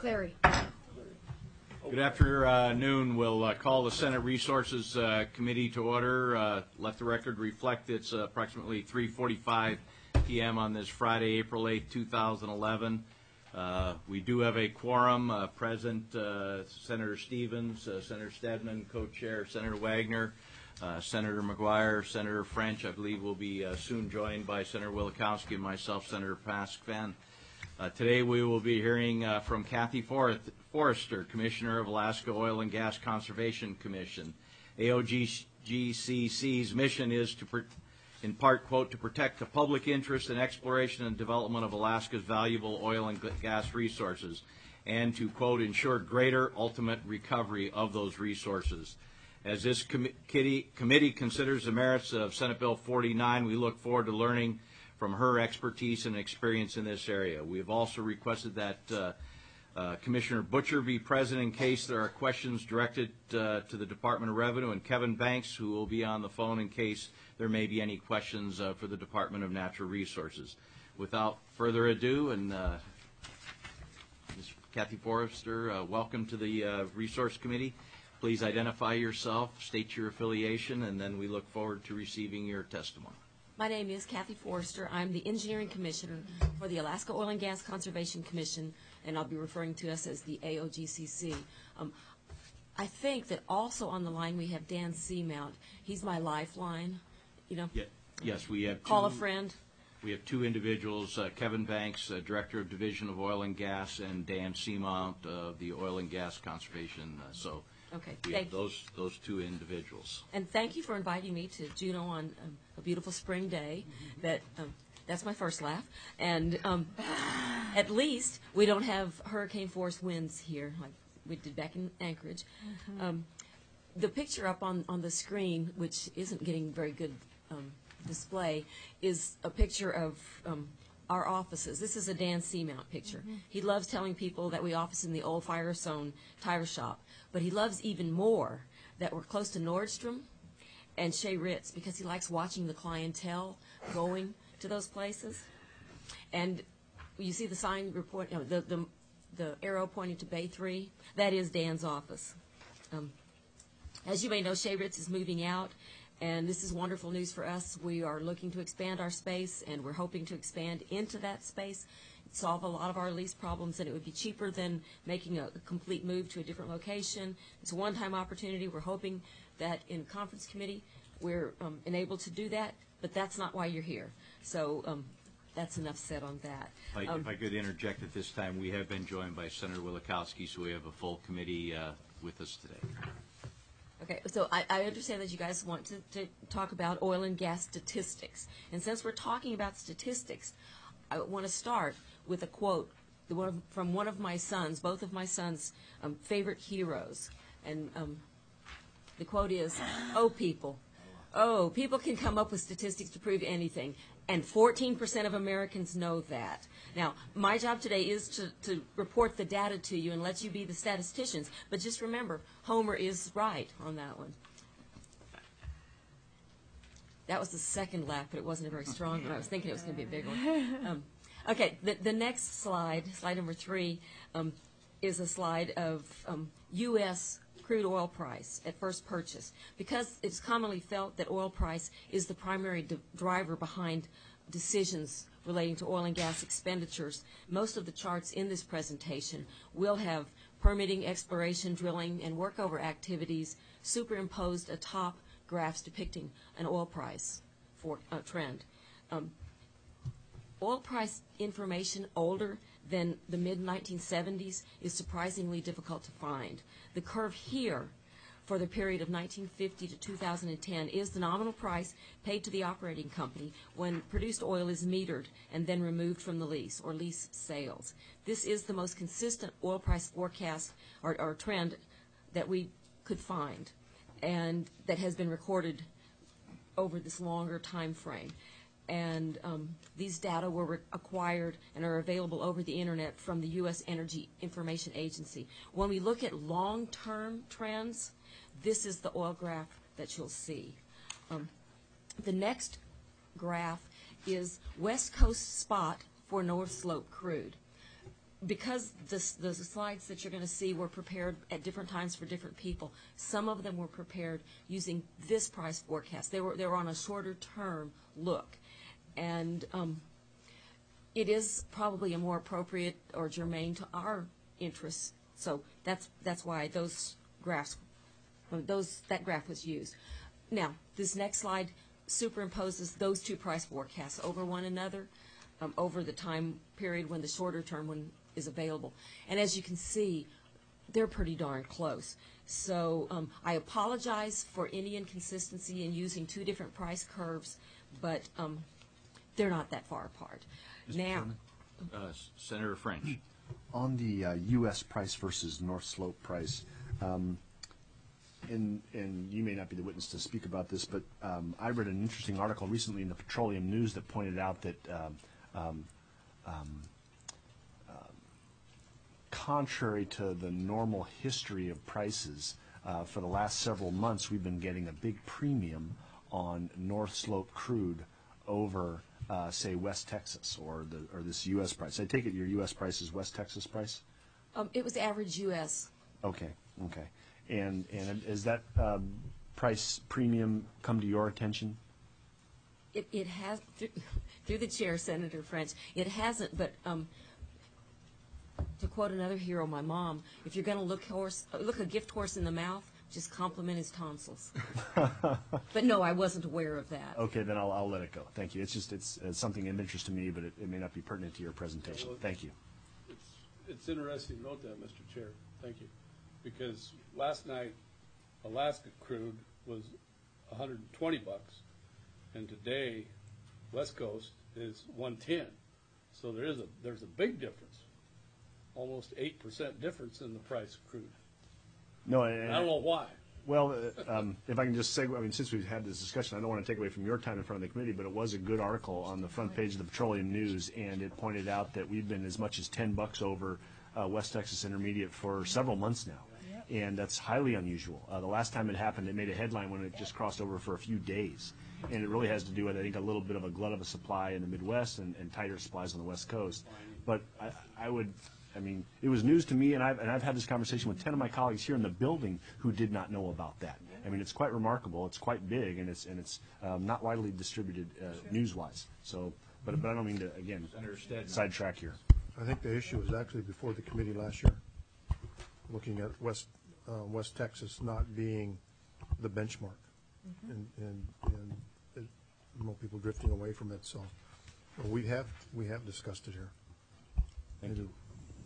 Clary. Good afternoon. We'll call the Senate Resources Committee to order. Let the record reflect it's approximately 3:45 p.m. on this Friday, April 8, 2011. We do have a quorum present. Senator Stevens, Senator Stedman, co-chair, Senator Wagner, Senator McGuire, Senator French, I believe will be soon joined by Senator Wielechowski and myself, Senator Paskvan. Today we will be hearing from Kathy Forrester, Commissioner of Alaska Oil and Gas Conservation Commission. AOGCC's mission is to, in part, quote, to protect the public interest in exploration and development of Alaska's valuable oil and gas resources, and to, quote, ensure greater ultimate recovery of those resources. As this committee considers the merits of Senate Bill 49, we look forward to learning from her expertise and experience in this area. We have also requested that Commissioner Butcher be present in case there are questions directed to the Department of Revenue, and Kevin Banks, who will be on the phone in case there may be any questions for the Department of Natural Resources. Without further ado, and Ms. Kathy Forrester, welcome to the Resource Committee. Please identify yourself, state your affiliation, and then we look forward to receiving your testimony. My name is Kathy Forrester. I'm the Engineering Commissioner for the Alaska Oil and Gas Conservation Commission, and I'll be referring to us as the AOGCC. I think that also on the line we have Dan Seamount. He's my lifeline, you know. Yeah, yes, we have Call a friend. We have two individuals, Kevin Banks, Director of Division of Oil and Gas, and Dan Seamount of the Oil and Gas Conservation. Okay, we have those two individuals. And thank you for inviting me to Juneau on a beautiful spring day. That's my first laugh. And at least we don't have hurricane force winds here like we did back in Anchorage. The picture up on the screen, which isn't getting very good display, is a picture of our offices. This is a Dan Seamount picture. He loves telling people that we office in the old Firestone tire shop, but he loves even more that we're close to Nordstrom and Shea Ritz because he likes watching the clientele going to those places. And you see the sign report, the arrow pointing to Bay 3, that is Dan's office. As you may know, Shea Ritz is moving out, and this is wonderful news for us. We are looking to expand our space, and we're hoping to expand into that space, solve a lot of our lease problems, and it would be cheaper than making a complete move to a different location. It's a one-time opportunity. We're hoping that in conference committee we're enabled to do that, but that's not why you're here. So that's enough said on that. If I could interject at this time, we have been joined by Senator Wielechowski, so we have a full committee with us today. Okay, so I understand that you guys want to talk about oil and gas statistics. And since we're talking about statistics, I want to start with a quote from one of my sons, both of my sons' favorite heroes. And the quote is, oh, people can come up with statistics to prove anything. And 14% of Americans know that. Now, my job today is to report the data to you and let you be the statisticians. But just remember, Homer is right on that one. That was the second laugh, but it wasn't a very strong one. I was thinking it was going to be a bigger one. Okay, the next slide, slide number 3, is a slide of U.S. crude oil price at first purchase. Because it's commonly felt that oil price is the primary driver behind decisions relating to oil and gas expenditures, most of the charts in this presentation will have permitting, exploration, drilling, and workover activities superimposed atop graphs depicting an oil price for trend. Oil price information older than the mid-1970s is surprisingly difficult to find. The curve here for the period of 1950 to 2010 is the nominal price paid to the operating company when produced oil is metered and then removed from the lease or lease sales. This is the most consistent oil price forecast or trend that we could find and that has been recorded over this longer time frame. And these data were acquired and are available over the internet from the U.S. Energy Information Agency. When we look at long-term trends, this is the oil graph that you'll see. The next graph is West Coast spot for North Slope crude. because the slides that you're going to see were prepared at different times for different people, some of them were prepared using this price forecast. They were on a shorter term look. And it is probably a more appropriate or germane to our interests. So that's why those graphs, that graph was used. Now, this next slide superimposes those two price forecasts over one another over the time period when the shorter term one is available. And as you can see, they're pretty darn close. So I apologize for any inconsistency in using two different price curves, but they're not that far apart. Mr. Now, Chairman? Senator French. On the U.S. price versus North Slope price, and you may not be the witness to speak about this, but I read an interesting article recently in the Petroleum News that pointed out that contrary to the normal history of prices, for the last several months we've been getting a big premium on North Slope crude over, say, West Texas or this U.S. price. I take it your U.S. price is West Texas price? it was average U.S. Okay. And has that price premium come to your attention? It has, through the chair, Senator French, it hasn't, but to quote another hero, my mom, if you're going to look a gift horse in the mouth, just compliment his tonsils. But no, I wasn't aware of that. Okay, then I'll let it go. Thank you. It's something of interest to me, but it may not be pertinent to your presentation. Thank you. It's interesting to note that, Mr. Chair. Thank you. Because last night, Alaska crude was $120, and today, West Coast is 110. So there's a big difference, almost 8% difference in the price of crude. No, And I don't know why. Well, if I can just segue, I mean, since we've had this discussion, I don't want to take away from your time in front of the committee, but it was a good article on the front page of the Petroleum News, and it pointed out that we've been as much as $10 over West Texas Intermediate for several months now, and that's highly unusual. The last time it happened, it made a headline when it just crossed over for a few days, and it really has to do with, I think, a little bit of a glut of a supply in the Midwest and tighter supplies on the West Coast. But I mean, it was news to me, and I've had this conversation with 10 of my colleagues here in the building who did not know about that. I mean, it's quite remarkable. It's quite big, and it's not widely distributed news-wise. So, but I don't mean to again sidetrack here. I think the issue was actually before the committee last year, looking at West Texas not being the benchmark, and more people drifting away from it. So, we have discussed it here. Thank you.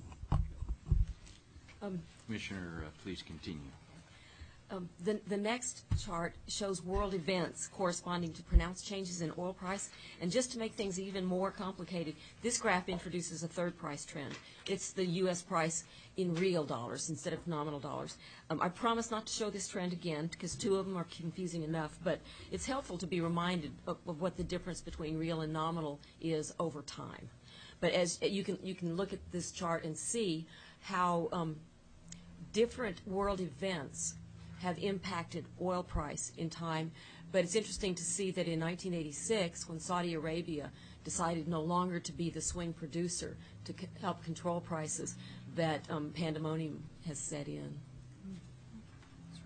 Commissioner, please continue. The next chart shows world events corresponding to pronounced changes in oil price. And just to make things even more complicated, this graph introduces a third price trend. It's the U.S. price in real dollars instead of nominal dollars. I promise not to show this trend again because two of them are confusing enough, but it's helpful to be reminded of what the difference between real and nominal is over time. But as you can look at this chart and see how different world events have impacted oil price in time. But it's interesting to see that in 1986, when Saudi Arabia decided no longer to be the swing producer to help control prices, that pandemonium has set in. That's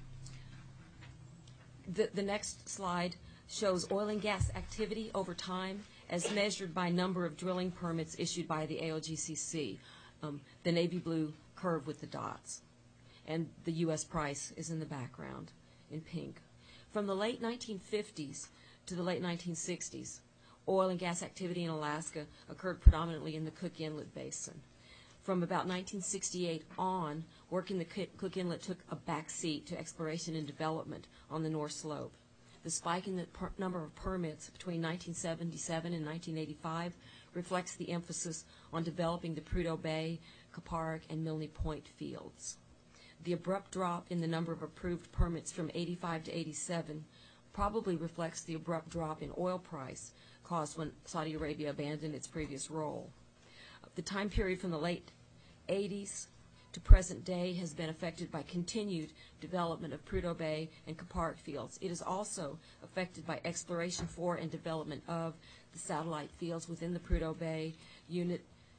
right. The next slide shows oil and gas activity over time as measured by number of drilling permits issued by the AOGCC, the navy blue curve with the dots. And the U.S. price is in the background in pink. From the late 1950s to the late 1960s, oil and gas activity in Alaska occurred predominantly in the Cook Inlet Basin. From about 1968 on, work in the Cook Inlet took a back seat to exploration and development on the North Slope. The spike in the number of permits between 1977 and 1985 reflects the emphasis on developing the Prudhoe Bay, Kuparuk, and Milne Point fields. The abrupt drop in the number of approved permits from 85 to 87 probably reflects the abrupt drop in oil price caused when Saudi Arabia abandoned its previous role. The time period from the late 80s to present day has been affected by continued development of Prudhoe Bay and Kuparuk fields. It is also affected by exploration for and development of the satellite fields within the Prudhoe Bay, Unit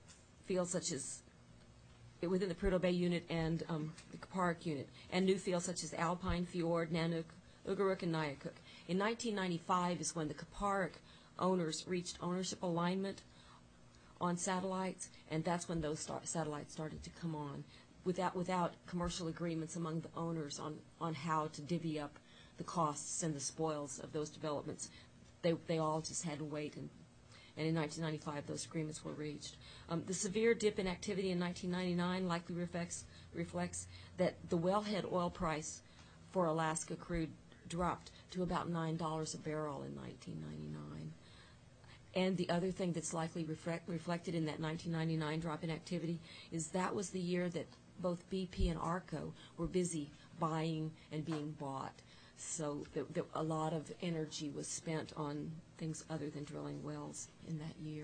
fields such as within the Prudhoe Bay unit and the Kaparik unit, and new fields such as Alpine, Fjord, Nanook, Ugaruk, and Nyakuk. In 1995 is when the Kaparik owners reached ownership alignment on satellites, and that's when those satellites started to come on, without commercial agreements among the owners on how to divvy up the costs and the spoils of those developments. They all just had to wait, and in 1995 those agreements were reached. The severe dip in activity in 1999 likely reflects that the wellhead oil price for Alaska crude dropped to about $9 a barrel in 1999. And the other thing that's likely reflected in that 1999 drop in activity is that was the year that both BP and ARCO were busy buying and being bought. So a lot of energy was spent on things other than drilling wells in that year.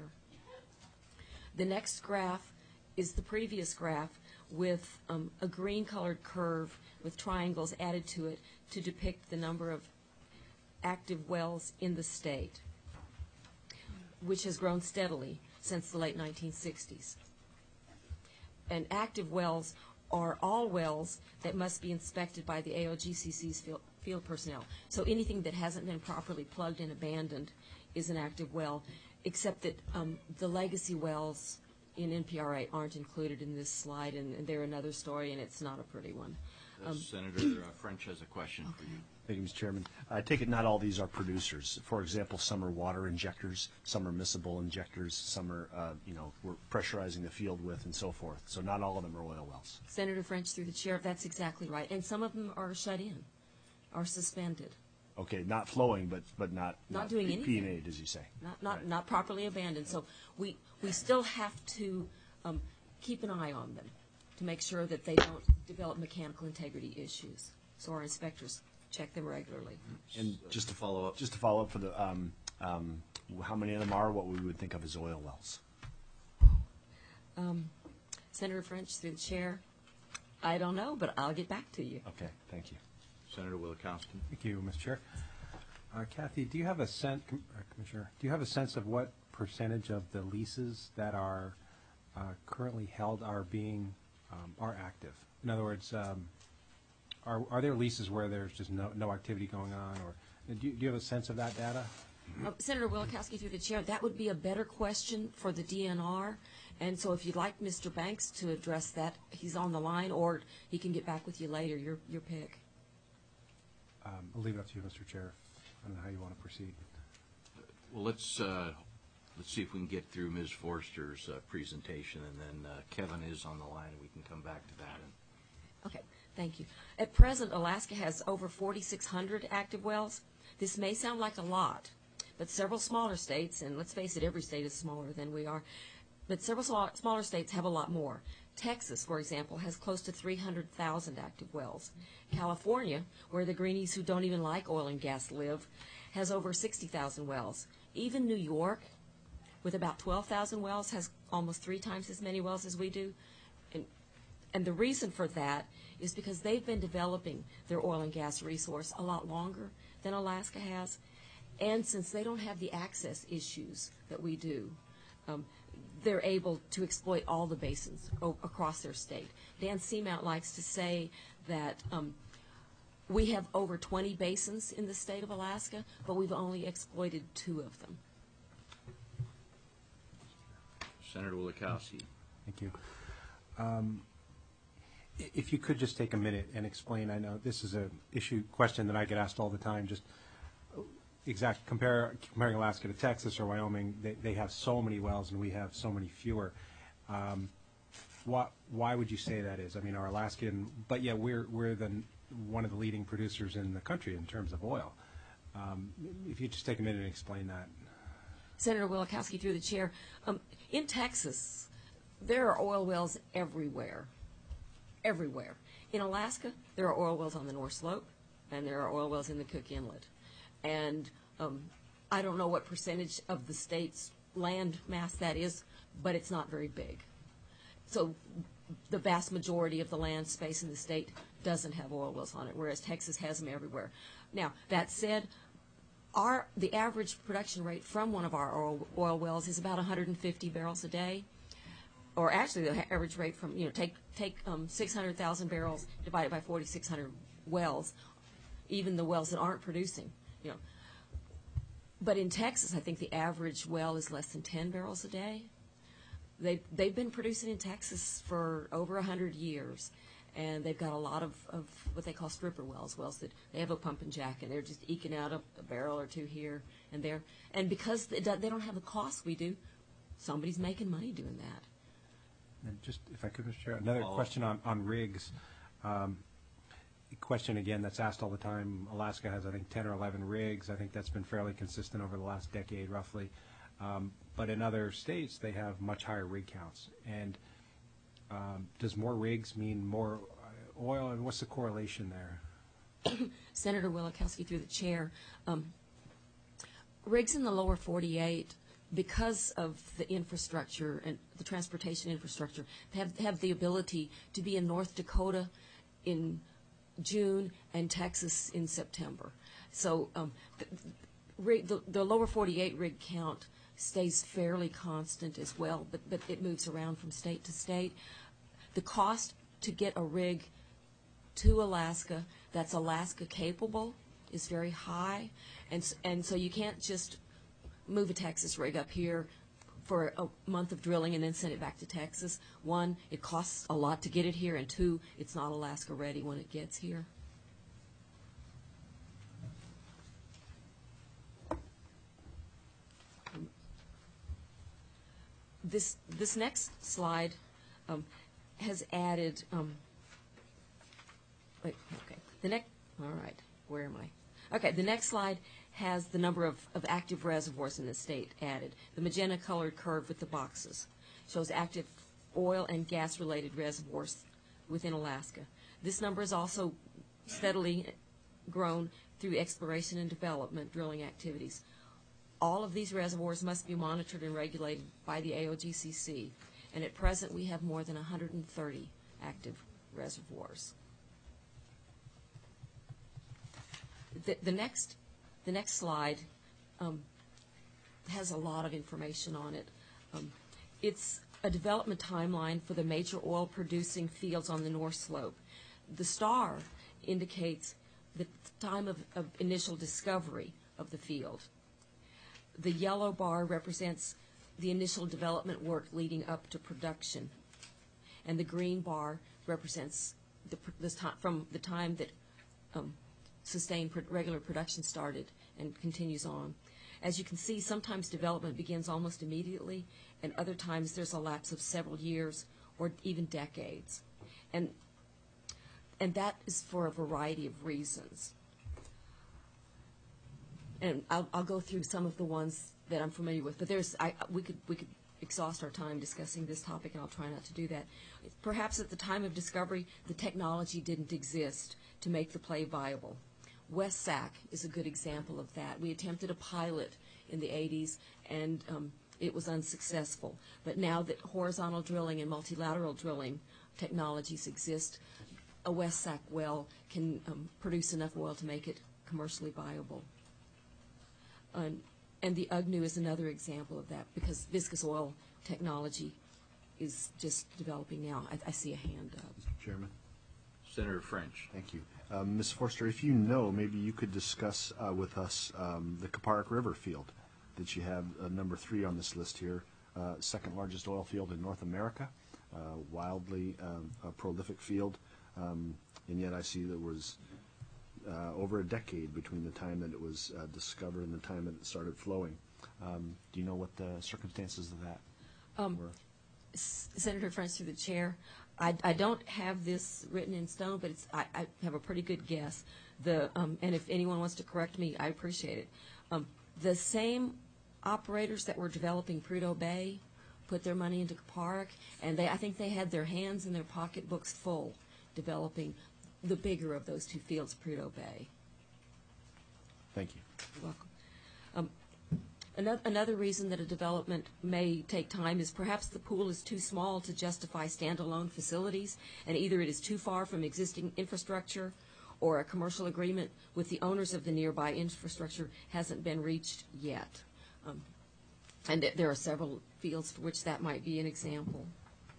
The next graph is the previous graph with a green-colored curve with triangles added to it to depict the number of active wells in the state, which has grown steadily since the late 1960s. And active wells are all wells that must be inspected by the AOGCC's field personnel. So anything that hasn't been properly plugged and abandoned is an active well, except that the legacy wells in NPRA aren't included in this slide, and they're another story, and it's not a pretty one. Senator French has a question for you. Thank you, Mr. Chairman. I take it not all these are producers. For example, some are water injectors, some are miscible injectors, some are, we're pressurizing the field with and so forth. So not all of them are oil wells. Senator French, through the chair, that's exactly right. And some of them are shut in, are suspended. Okay, not flowing, but not doing anything. P&A, as you say. Not properly abandoned. So we still have to keep an eye on them to make sure that they don't develop mechanical integrity issues. So our inspectors check them regularly. And just to follow up for the how many of them are what we would think of as oil wells? Senator French, through the chair, I don't know, but I'll get back to you. Okay, thank you. Senator Wielkowski. Thank you, Mr. Chair. Kathy, do you have a sense, Commissioner, do you have a sense of what percentage of the leases that are currently held are active? In other words, are there leases where there's just no activity going on, or do you have a sense of that data? Senator Wielkowski, through the chair, that would be a better question for the DNR. And so if you'd like Mr. Banks to address that, he's on the line, or he can get back with you later. Your pick. I'll leave it up to you, Mr. Chair. I don't know how you want to proceed. Well, let's see if we can get through Ms. Forster's presentation, and then Kevin is on the line, and we can come back to that. Okay, thank you. At present, Alaska has over 4,600 active wells. This may sound like a lot, but several smaller states, and let's face it, every state is smaller than we are, but several smaller states have a lot more. Texas, for example, has close to 300,000 active wells. California, where the greenies who don't even like oil and gas live, has over 60,000 wells. Even New York, with about 12,000 wells, has almost 3 times as many wells as we do. And the reason for that is because they've been developing their oil and gas resource a lot longer than Alaska has. And since they don't have the access issues that we do, they're able to exploit all the basins across their state. Dan Seamount likes to say that we have over 20 basins in the state of Alaska, but we've only exploited 2 of them. Senator Wielkowski. Thank you. If you could just take a minute and explain, I know this is a question that I get asked all the time, just comparing Alaska to Texas or Wyoming, they have so many wells and we have so many fewer. Why would you say that is? I mean, our Alaskan, but yeah, we're one of the leading producers in the country in terms of oil. If you just take a minute and explain that. Senator Wielkowski, through the chair, in Texas, there are oil wells everywhere. Everywhere. In Alaska, there are oil wells on the North Slope, and there are oil wells in the Cook Inlet. And I don't know what percentage of the state's land mass that is, but it's not very big. So the vast majority of the land space in the state doesn't have oil wells on it, whereas Texas has them everywhere. Now, that said, the average production rate from one of our oil wells is about 150 barrels a day. or actually the average rate from, take 600,000 barrels divided by 4,600 wells, even the wells that aren't producing, But in Texas, I think the average well is less than 10 barrels a day. They've been producing in Texas for over 100 years, and they've got a lot of what they call stripper wells that they have a pump and jack, and they're just eking out a barrel or two here and there. And because they don't have the costs we do, somebody's making money doing that. And just, if I could, Mr. Chair, another question on rigs. A question, again, that's asked all the time. Alaska has, I think, 10 or 11 rigs. I think that's been fairly consistent over the last decade, roughly. But in other states, they have much higher rig counts. And does more rigs mean more oil? And what's the correlation there? Senator Wielechowski, through the chair, rigs in the lower 48, because of the infrastructure and the transportation infrastructure, have the ability to be in North Dakota in June and Texas in September. So the lower 48 rig count stays fairly constant as well, but it moves around from state to state. The cost to get a rig to Alaska that's Alaska capable is very high, and so you can't just move a Texas rig up here for a month of drilling and then send it back to Texas. One, it costs a lot to get it here, and two, it's not Alaska ready when it gets here. This next slide has added. All right, where am I? Okay, the next slide has the number of active reservoirs in the state added. The magenta-colored curve with the boxes shows active oil and gas-related reservoirs within Alaska. This number has also steadily grown through exploration and development drilling activities. All of these reservoirs must be monitored and regulated by the AOGCC, and at present we have more than 130 active reservoirs. The next slide has a lot of information on it. It's a development timeline for the major oil-producing fields on the North Slope. The star indicates the time of initial discovery of the field. The yellow bar represents the initial development work leading up to production, and the green bar represents from the time that sustained regular production started and continues on. As you can see, sometimes development begins almost immediately, and other times there's a lapse of several years or even decades. And that is for a variety of reasons. And I'll go through some of the ones that I'm familiar with, but we could exhaust our time discussing this topic, and I'll try not to do that. Perhaps at the time of discovery, the technology didn't exist to make the play viable. West Sac is a good example of that. We attempted a pilot in the 80s, and it was unsuccessful. But now that horizontal drilling and multilateral drilling technologies exist, a West Sac well can produce enough oil to make it commercially viable. And the UGNU is another example of that, because viscous oil technology is just developing now. I see a hand up. Mr. Chairman. Senator French. Thank you. Ms. Forster, if you know, maybe you could discuss with us the Kapparak River field that you have number 3 on this list here, second largest oil field in North America, wildly prolific field, and yet I see there was over a decade between the time that it was discovered and the time that it started flowing. Do you know what the circumstances of that were? Senator French, through the chair, I don't have this written in stone, but I have a pretty good guess. And if anyone wants to correct me, I appreciate it. The same operators that were developing Prudhoe Bay put their money into Kapparak, and I think they had their hands in their pocketbooks full developing the bigger of those two fields, Prudhoe Bay. Thank you. You're welcome. Another reason that a development may take time is perhaps the pool is too small to justify standalone facilities, and either it is too far from existing infrastructure or a commercial agreement with the owners of the nearby infrastructure hasn't been reached yet. And there are several fields for which that might be an example.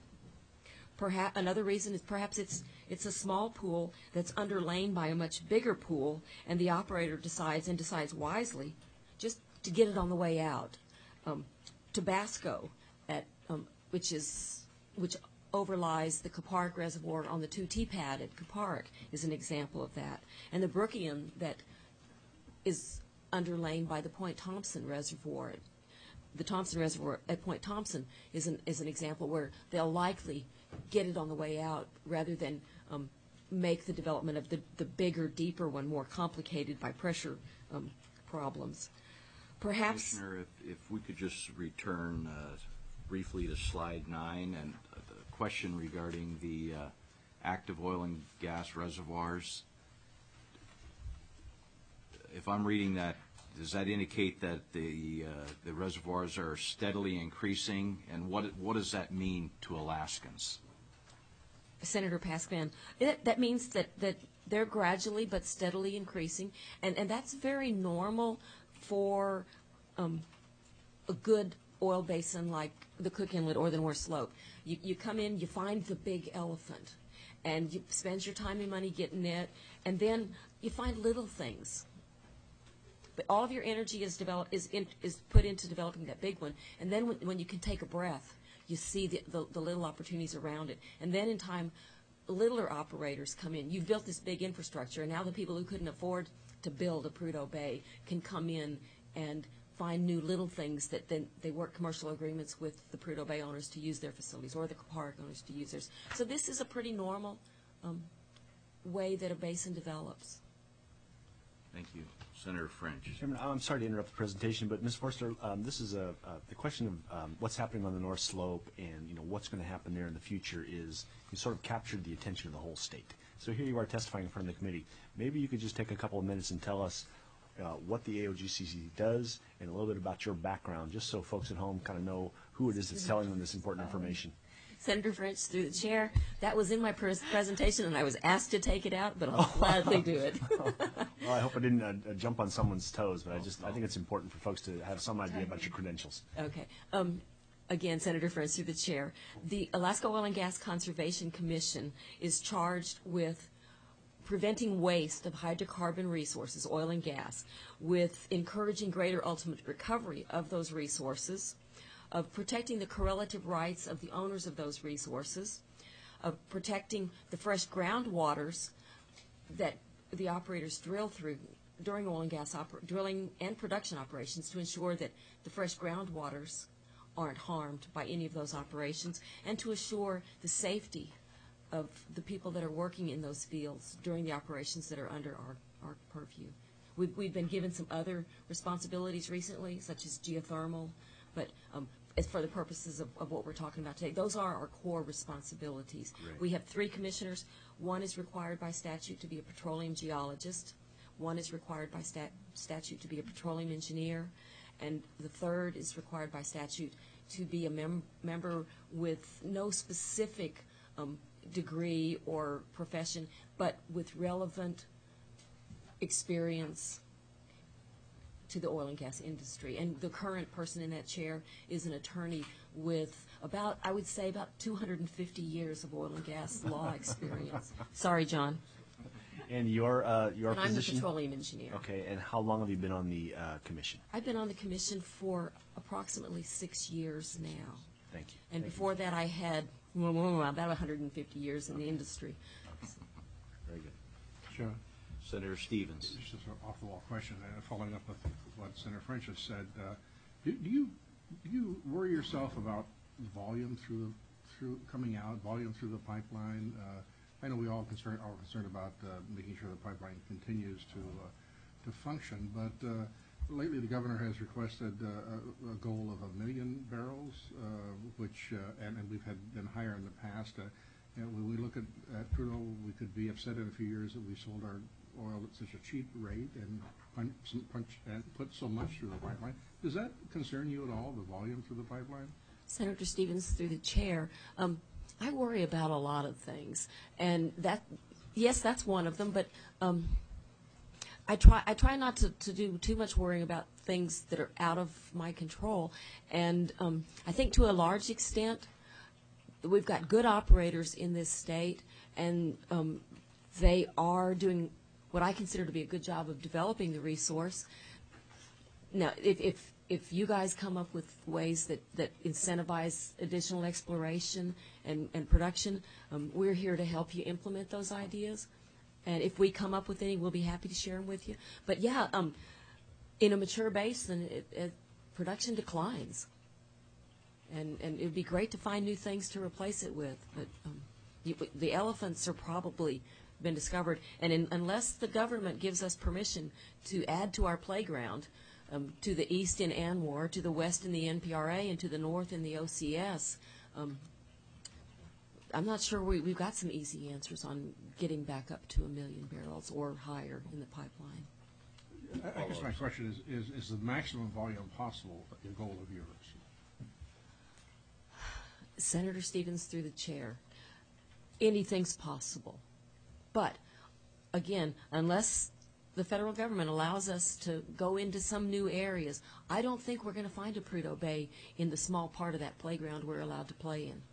Perhaps another reason is perhaps it's a small pool that's underlain by a much bigger pool, and the operator decides wisely just to get it on the way out. Tabasco, which overlies the Capark Reservoir on the 2T pad at Capark, is an example of that. And the Brookian that is underlain by the Point Thompson Reservoir. The Thompson Reservoir at Point Thompson is an example where they'll likely get it on the way out rather than make the development of the bigger, deeper one more complicated by pressure problems. Perhaps, Commissioner, if we could just return briefly to slide 9 and the question regarding the active oil and gas reservoirs. If I'm reading that, does that indicate that the reservoirs are steadily increasing, and what does that mean to Alaskans? Senator Paxman, that means that they're gradually but steadily increasing, and that's very normal for a good oil basin like the Cook Inlet or the North Slope. You come in, you find the big elephant, and you spend your time and money getting it, and then you find little things. But all of your energy is put into developing that big one, and then when you can take a breath, you see the little opportunities around it. And then in time, littler operators come in. You've built this big infrastructure, and now the people who couldn't afford to build a Prudhoe Bay can come in and find new little things that then they work commercial agreements with the Prudhoe Bay owners to use their facilities or the Capark owners to use theirs. So this is a pretty normal way that a basin develops. Thank you. Senator French. Chairman, I'm sorry to interrupt the presentation, but Ms. Forster, this is the question of what's happening on the North Slope and what's going to happen there in the future is you sort of captured the attention of the whole state. So here you are testifying in front of the committee. Maybe you could just take a couple of minutes and tell us what the AOGCC does and a little bit about your background, just so folks at home kind of know who it is that's telling them this important information. Senator French, through the chair, that was in my presentation, and I was asked to take it out, but I'll gladly do it. Well, I hope I didn't jump on someone's toes, but I think it's important for folks to have some idea about your credentials. Okay. Again, Senator French, through the chair, the Alaska Oil and Gas Conservation Commission is charged with preventing waste of hydrocarbon resources, oil and gas, with encouraging greater ultimate recovery of those resources, of protecting the correlative rights of the owners of those resources, of protecting the fresh groundwaters that the operators drill through during oil and gas drilling and production operations to ensure that the fresh groundwaters aren't harmed by any of those operations, and to assure the safety of the people that are working in those fields during the operations that are under our purview. We've been given some other responsibilities recently, such as geothermal, but as for the purposes of what we're talking about today, those are our core responsibilities. Right. We have 3 commissioners. One is required by statute to be a petroleum geologist. One is required by statute to be a petroleum engineer. And the third is required by statute to be a member with no specific degree or profession, but with relevant experience to the oil and gas industry. And the current person in that chair is an attorney with about 250 years of oil and gas law experience. Sorry, John. And your And I'm the position? petroleum engineer. Okay, and how long have you been on the commission? I've been on the commission for approximately 6 years now. Thank you. And before that, I had about 150 years in the industry. Very good. Sure. Senator Stevens. This is an off-the-wall question, following up with what Senator French has said. Do you worry yourself about volume through coming out, volume through the pipeline? I know we all are concerned about making sure the pipeline continues to function, but lately the governor has requested a goal of 1 million barrels, which and we've been higher in the past. When we look at Prudhoe, we could be upset in a few years that we sold our oil at such a cheap rate and put so much through the pipeline. Does that concern you at all, the volume through the pipeline? Senator Stevens, through the chair, I worry about a lot of things, and yes, that's one of them. But I try not to do too much worrying about things that are out of my control, and I think to a large extent, we've got good operators in this state, and they are doing what I consider to be a good job of developing the resource. Now, if you guys come up with ways that incentivize additional exploration and production, we're here to help you implement those ideas. And if we come up with any, we'll be happy to share them with you. But yeah, in a mature basin, production declines. And it would be great to find new things to replace it with. But the elephants are probably been discovered. And unless the government gives us permission to add to our playground, to the east in ANWR, to the west in the NPRA, and to the north in the OCS, I'm not sure we've got some easy answers on getting back up to 1 million barrels or higher in the pipeline. I guess my question is the maximum volume possible a goal of yours? Senator Stevens, through the chair, anything's possible. But, again, unless the federal government allows us to go into some new areas, I don't think we're going to find a Prudhoe Bay in the small part of that playground we're allowed to play in.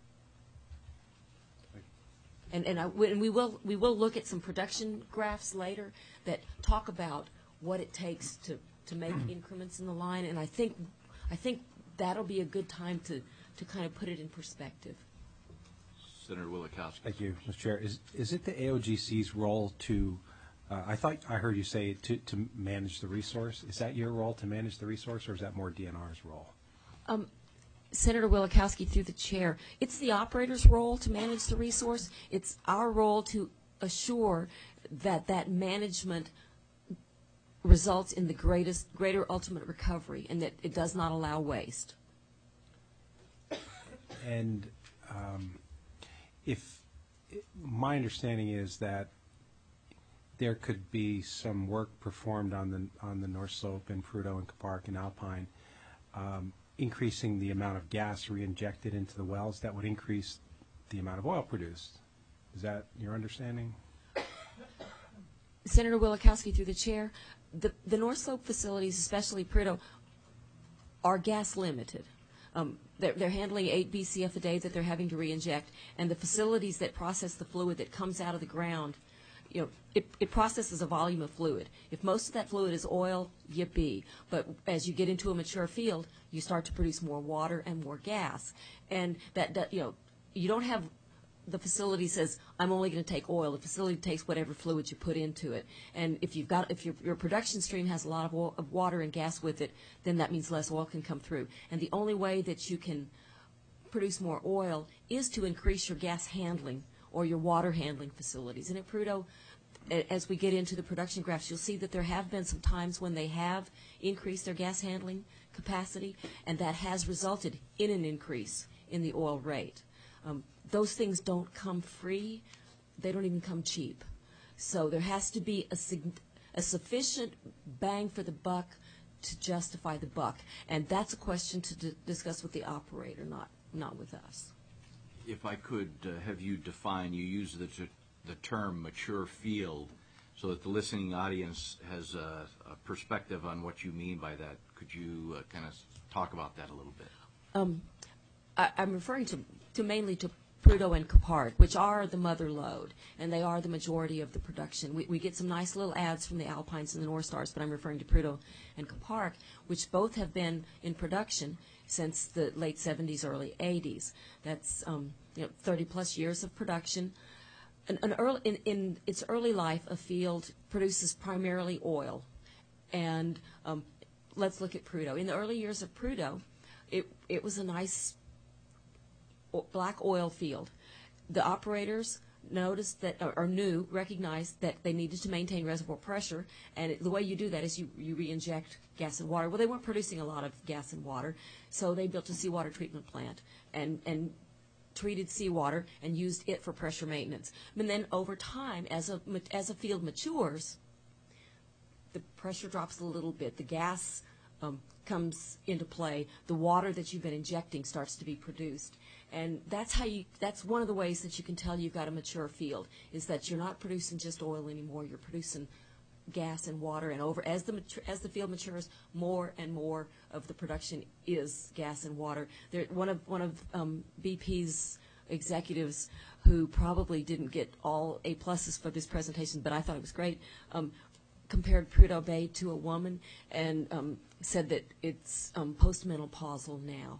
And we will look at some production graphs later that talk about what it takes to make increments in the line, and I think that'll be a good time to kind of put it in perspective. Senator Wielechowski. Thank you, Mr. Chair. Is it the AOGC's role to, I heard you say to manage the resource. Is that your role to manage the resource, or is that more DNR's role? Senator Wielechowski, through the chair, it's the operator's role to manage the resource. It's our role to assure that management results in the greater ultimate recovery, and that it does not allow waste. And my understanding is that there could be some work performed on the North Slope and Prudhoe and Capark and Alpine, increasing the amount of gas reinjected into the wells that would increase the amount of oil produced. Is that your understanding? Senator Wielechowski, through the chair, the North Slope facilities, especially Prudhoe, are gas limited. They're handling 8 BCF a day that they're having to reinject, and the facilities that process the fluid that comes out of the ground, it processes a volume of fluid. If most of that fluid is oil, yippee. But as you get into a mature field, you start to produce more water and more gas. And that you don't have the facility says, I'm only going to take oil. The facility takes whatever fluid you put into it. And if your production stream has a lot of water and gas with it, then that means less oil can come through. And the only way that you can produce more oil is to increase your gas handling or your water handling facilities. And at Prudhoe, as we get into the production graphs, you'll see that there have been some times when they have increased their gas handling capacity, and that has resulted in an increase in the oil rate. Those things don't come free. They don't even come cheap. So there has to be a sufficient bang for the buck to justify the buck. And that's a question to discuss with the operator, not with us. If I could have you define, you use the term mature field so that the listening audience has a perspective on what you mean by that. Could you kind of talk about that a little bit? I'm referring to mainly to Prudhoe and Capark, which are the mother lode, and they are the majority of the production. We get some nice little ads from the Alpines and the North Stars, but I'm referring to Prudhoe and Capark, which both have been in production since the late 70s, early 80s. That's 30-plus years of production. In its early life, a field produces primarily oil. And let's look at Prudhoe. In the early years of Prudhoe, it was a nice black oil field. The operators recognized that they needed to maintain reservoir pressure, and the way you do that is you re-inject gas and water. Well, they weren't producing a lot of gas and water, so they built a seawater treatment plant and treated seawater and used it for pressure maintenance. And then over time, as a field matures, the pressure drops a little bit. The gas comes into play. The water that you've been injecting starts to be produced. And that's one of the ways that you can tell you've got a mature field, is that you're not producing just oil anymore. You're producing gas and water, and as the field matures, more and more of the production is gas and water. One of BP's executives who probably didn't get all A+s for this presentation, but I thought it was great, compared Prudhoe Bay to a woman and said that it's postmenopausal now.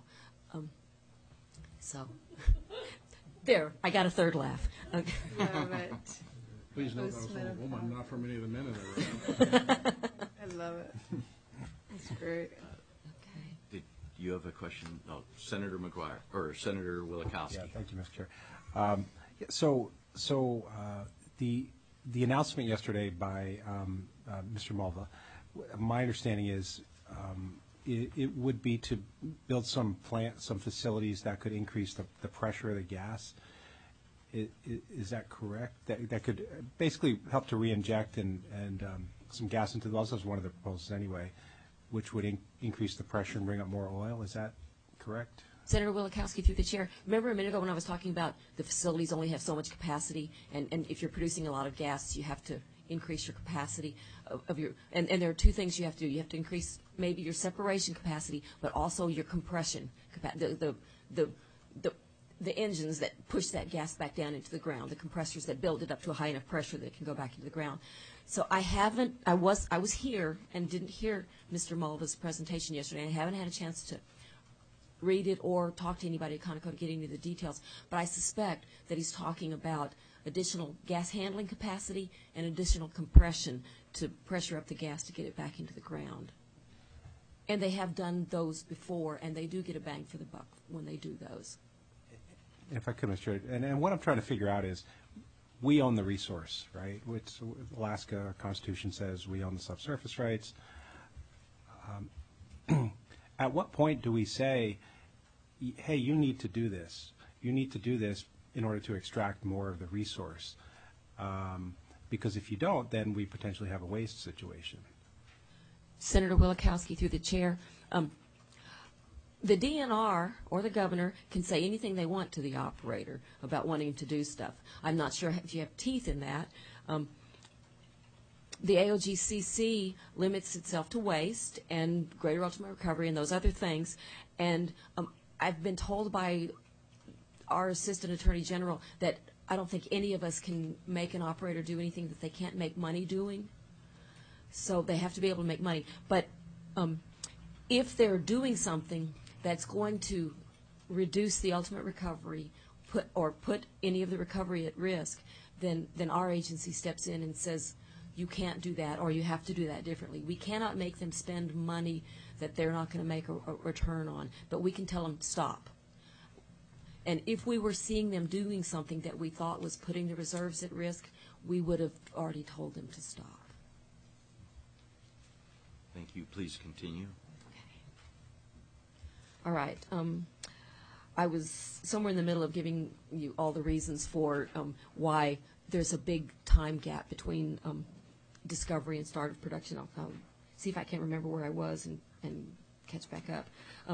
So, there, I got a third laugh. Okay. Love it. Please note that was from a woman, not from any of the men in the room. I love it. That's great. Okay. Did you have a question? No, Senator McGuire, or Senator Wilikowski. Yeah, thank you, Mr. Chair. The announcement yesterday by Mr. Mulva, my understanding is it would be to build some facilities that could increase the pressure of the gas. Is that correct? That could basically help to re-inject and some gas into the wells. That was one of the proposals anyway, which would increase the pressure and bring up more oil. Is that correct? Senator Wilikowski, through the chair. Remember a minute ago when I was talking about the facilities only have so much capacity, and if you're producing a lot of gas, you have to increase your capacity of your. And there are two things you have to do. You have to increase maybe your separation capacity, but also your compression capacity. The engines that push that gas back down into the ground, the compressors that build it up to a high enough pressure that it can go back into the ground. So I was here and didn't hear Mr. Mulva's presentation yesterday. I haven't had a chance to read it or talk to anybody at Conoco to get into the details, but I suspect that he's talking about additional gas handling capacity and additional compression to pressure up the gas to get it back into the ground. And they have done those before, and they do get a bang for the buck when they do those. If I could, Mr. Chair, and what I'm trying to figure out is, we own the resource, right? Which Alaska Constitution says we own the subsurface rights. At what point do we say, hey, you need to do this? You need to do this in order to extract more of the resource. Because if you don't, then we potentially have a waste situation. Senator Wilikowski, through the chair, the DNR or the governor can say anything they want to the operator about wanting to do stuff. I'm not sure if you have teeth in that. The AOGCC limits itself to waste and greater ultimate recovery and those other things. And I've been told by our Assistant Attorney General that I don't think any of us can make an operator do anything that they can't make money doing. So they have to be able to make money. But if they're doing something that's going to reduce the ultimate recovery, put any of the recovery at risk, then our agency steps in and says, you can't do that, or you have to do that differently. We cannot make them spend money that they're not going to make a return on, but we can tell them stop. And if we were seeing them doing something that we thought was putting the reserves at risk, we would have already told them to stop. Thank you. Please continue. All right. I was somewhere in the middle of giving you all the reasons for why there's a big time gap between discovery and start of production. I'll see if I can remember where I was and catch back up.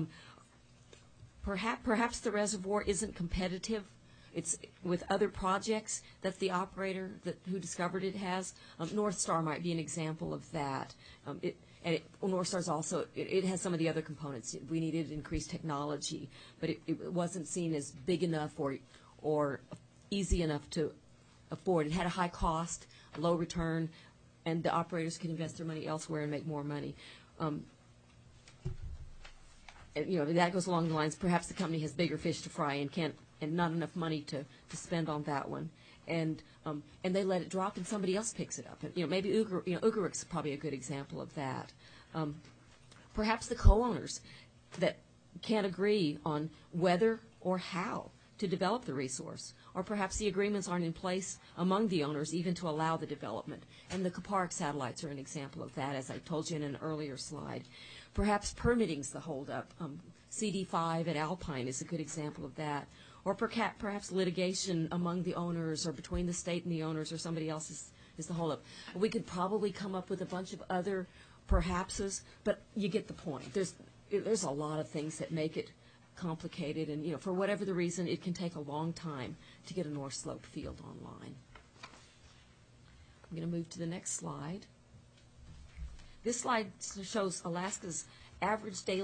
Perhaps the reservoir isn't competitive. It's with other projects that the operator who discovered it has. North Star might be an example of that. North Star's also, it has some of the other components. We needed increased technology, but it wasn't seen as big enough or easy enough to afford. It had a high cost, a low return, and the operators could invest their money elsewhere and make more money. That goes along the lines, perhaps the company has bigger fish to fry and not enough money to spend on that one. And they let it drop and somebody else picks it up. And, maybe Ugarit's probably a good example of that. Perhaps the co-owners that can't agree on whether or how to develop the resource, or perhaps the agreements aren't in place among the owners even to allow the development. And the Kuparuk satellites are an example of that, as I told you in an earlier slide. Perhaps permitting's the holdup. CD5 at Alpine is a good example of that. Or perhaps litigation among the owners or between the state and the owners or somebody else is the holdup. We could probably come up with a bunch of other perhapses, but you get the point. There's a lot of things that make it complicated, and for whatever the reason, it can take a long time to get a North Slope field online. I'm going to move to the next slide. This slide shows Alaska's average daily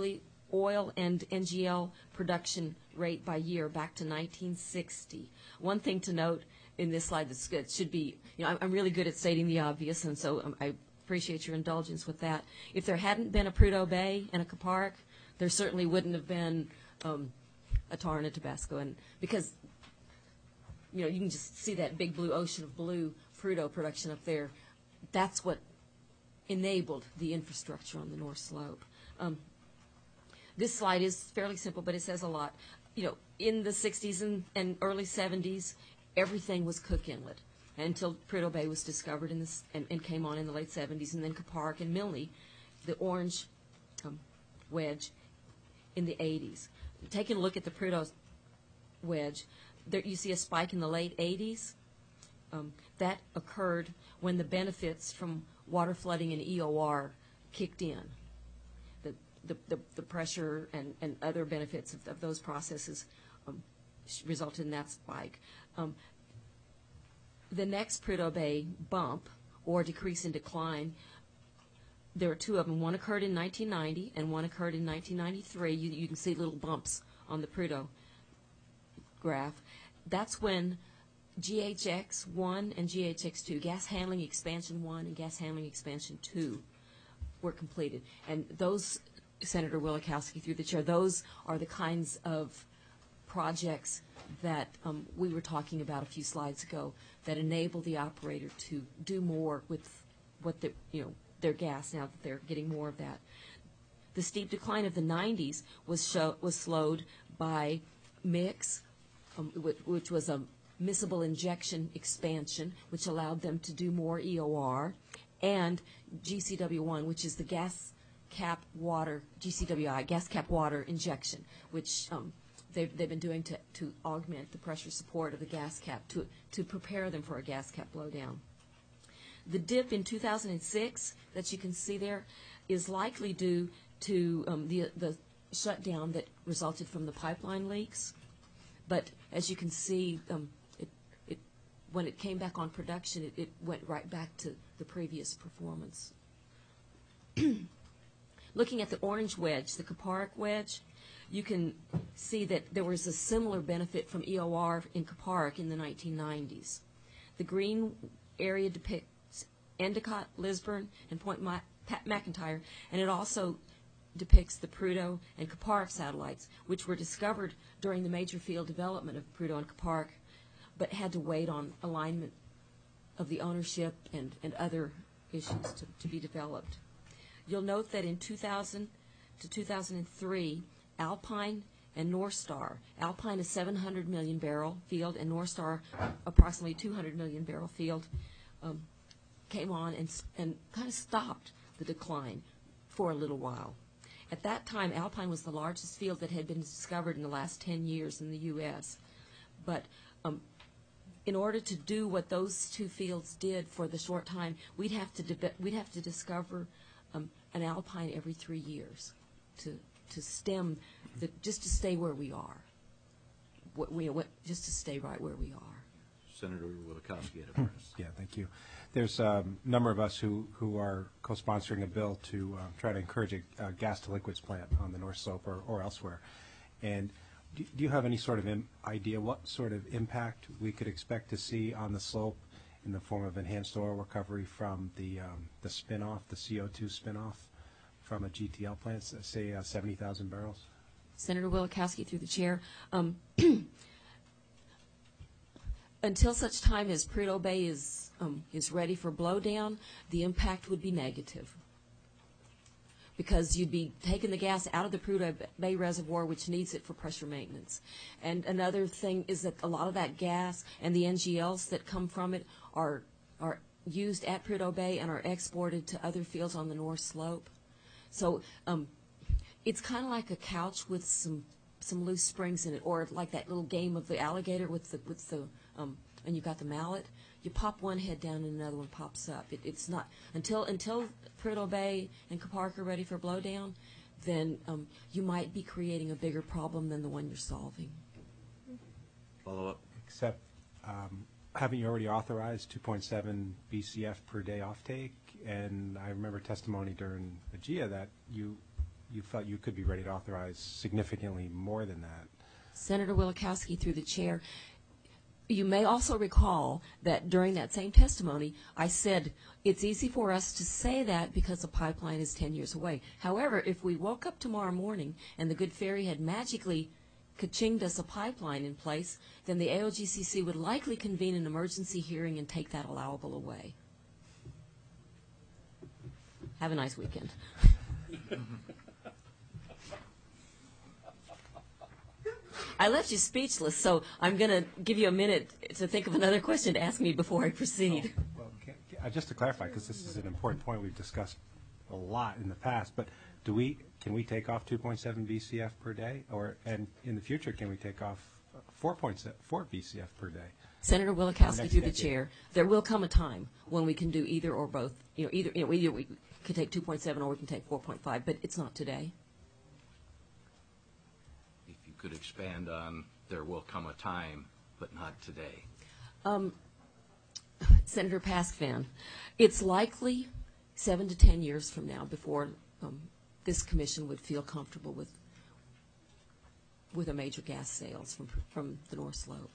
oil and NGL production rate by year back to 1960. One thing to note in this slide that's good should be, I'm really good at stating the obvious, and so I appreciate your indulgence with that. If there hadn't been a Prudhoe Bay and a Kuparuk, there certainly wouldn't have been a Tar and a Tabasco, and because you can just see that big blue ocean of blue Prudhoe production up there. That's what enabled the infrastructure on the North Slope. This slide is fairly simple, but it says a lot. In the 60s and early 70s, everything was Cook Inlet until Prudhoe Bay was discovered and came on in the late 70s, and then Kuparuk and Milne, the orange wedge, in the 80s. Taking a look at the Prudhoe wedge, there you see a spike in the late 80s. That occurred when the benefits from water flooding and EOR kicked in. The pressure and other benefits of those processes resulted in that spike. The next Prudhoe Bay bump, or decrease in decline, there are two of them. One occurred in 1990 and one occurred in 1993. You can see little bumps on the Prudhoe graph. That's when GHX-1 and GHX-2, Gas Handling Expansion 1 and Gas Handling Expansion 2, were completed. And those, Senator Wielechowski, through the chair, those are the kinds of projects that we were talking about a few slides ago that enable the operator to do more with what their gas, now that they're getting more of that. The steep decline of the 90s was slowed by MIX, which was a miscible injection expansion, which allowed them to do more EOR, and GCW1, which is the gas cap water, GCWI, gas cap water injection, which they've been doing to augment the pressure support of the gas cap to prepare them for a gas cap blowdown. The dip in 2006 that you can see there is likely due to the shutdown that resulted from the pipeline leaks. But as you can see, when it came back on production, it went right back to the previous performance. Looking at the orange wedge, the Kuparuk wedge, you can see that there was a similar benefit from EOR in Kuparuk in the 1990s. The green area depicts Endicott, Lisburn, and Point McIntyre, and it also depicts the Prudhoe and Kuparuk satellites, which were discovered during the major field development of Prudhoe and Kuparuk, but had to wait on alignment of the ownership and other issues to be developed. You'll note that in 2000 to 2003, Alpine and North Star, Alpine a 700 million barrel field and North Star approximately 200 million barrel field, came on and kind of stopped the decline for a little while. At that time, Alpine was the largest field that had been discovered in the last 10 years in the U.S. But in order to do what those two fields did for the short time, we'd have to discover an Alpine every 3 years to stem just to stay where we are, just to stay right where we are. Senator Wielechowski had a press. Yeah, thank you. There's a number of us who are co-sponsoring a bill to try to encourage a gas to liquids plant on the North Slope or elsewhere. And do you have any sort of idea what sort of impact we could expect to see on the slope in the form of enhanced oil recovery from the spin-off, the CO2 spin-off from a GTL plant, say 70,000 barrels? Senator Wielechowski, through the chair. Until such time as Prudhoe Bay is ready for blowdown, the impact would be negative, because you'd be taking the gas out of the Prudhoe Bay reservoir, which needs it for pressure maintenance. And another thing is that a lot of that gas and the NGLs that come from it are used at Prudhoe Bay and are exported to other fields on the North Slope. So it's kind of like a couch with some loose springs in it, or like that little game of the alligator with the and you've got the mallet. You pop one head down and another one pops up. It's not until Prudhoe Bay and Kuparuk are ready for blowdown, then you might be creating a bigger problem than the one you're solving. Follow up. Except, haven't you already authorized 2.7 BCF per day offtake? And I remember testimony during AGIA that you you felt you could be ready to authorize significantly more than that. Senator Wielechowski, through the chair, you may also recall that during that same testimony, I said it's easy for us to say that because the pipeline is 10 years away. However, if we woke up tomorrow morning and the Good Ferry had magically ka-chinged us a pipeline in place, then the AOGCC would likely convene an emergency hearing and take that allowable away. Have a nice weekend. I left you speechless, so I'm going to give you a minute to think of another question to ask me before I proceed. Well, just to clarify, because this is an important point we've discussed a lot in the past, but can we take off 2.7 BCF per day, and in the future can we take off 4 BCF per day? Senator Wielechowski, Next through the decade. chair, there will come a time when we can do either or both. Either we could take 2.7 or we can take 4.5, but it's not today. If you could expand on there will come a time, but not today. Senator Paskvan, it's likely 7 to 10 years from now before this commission would feel comfortable with a major gas sales from the North Slope.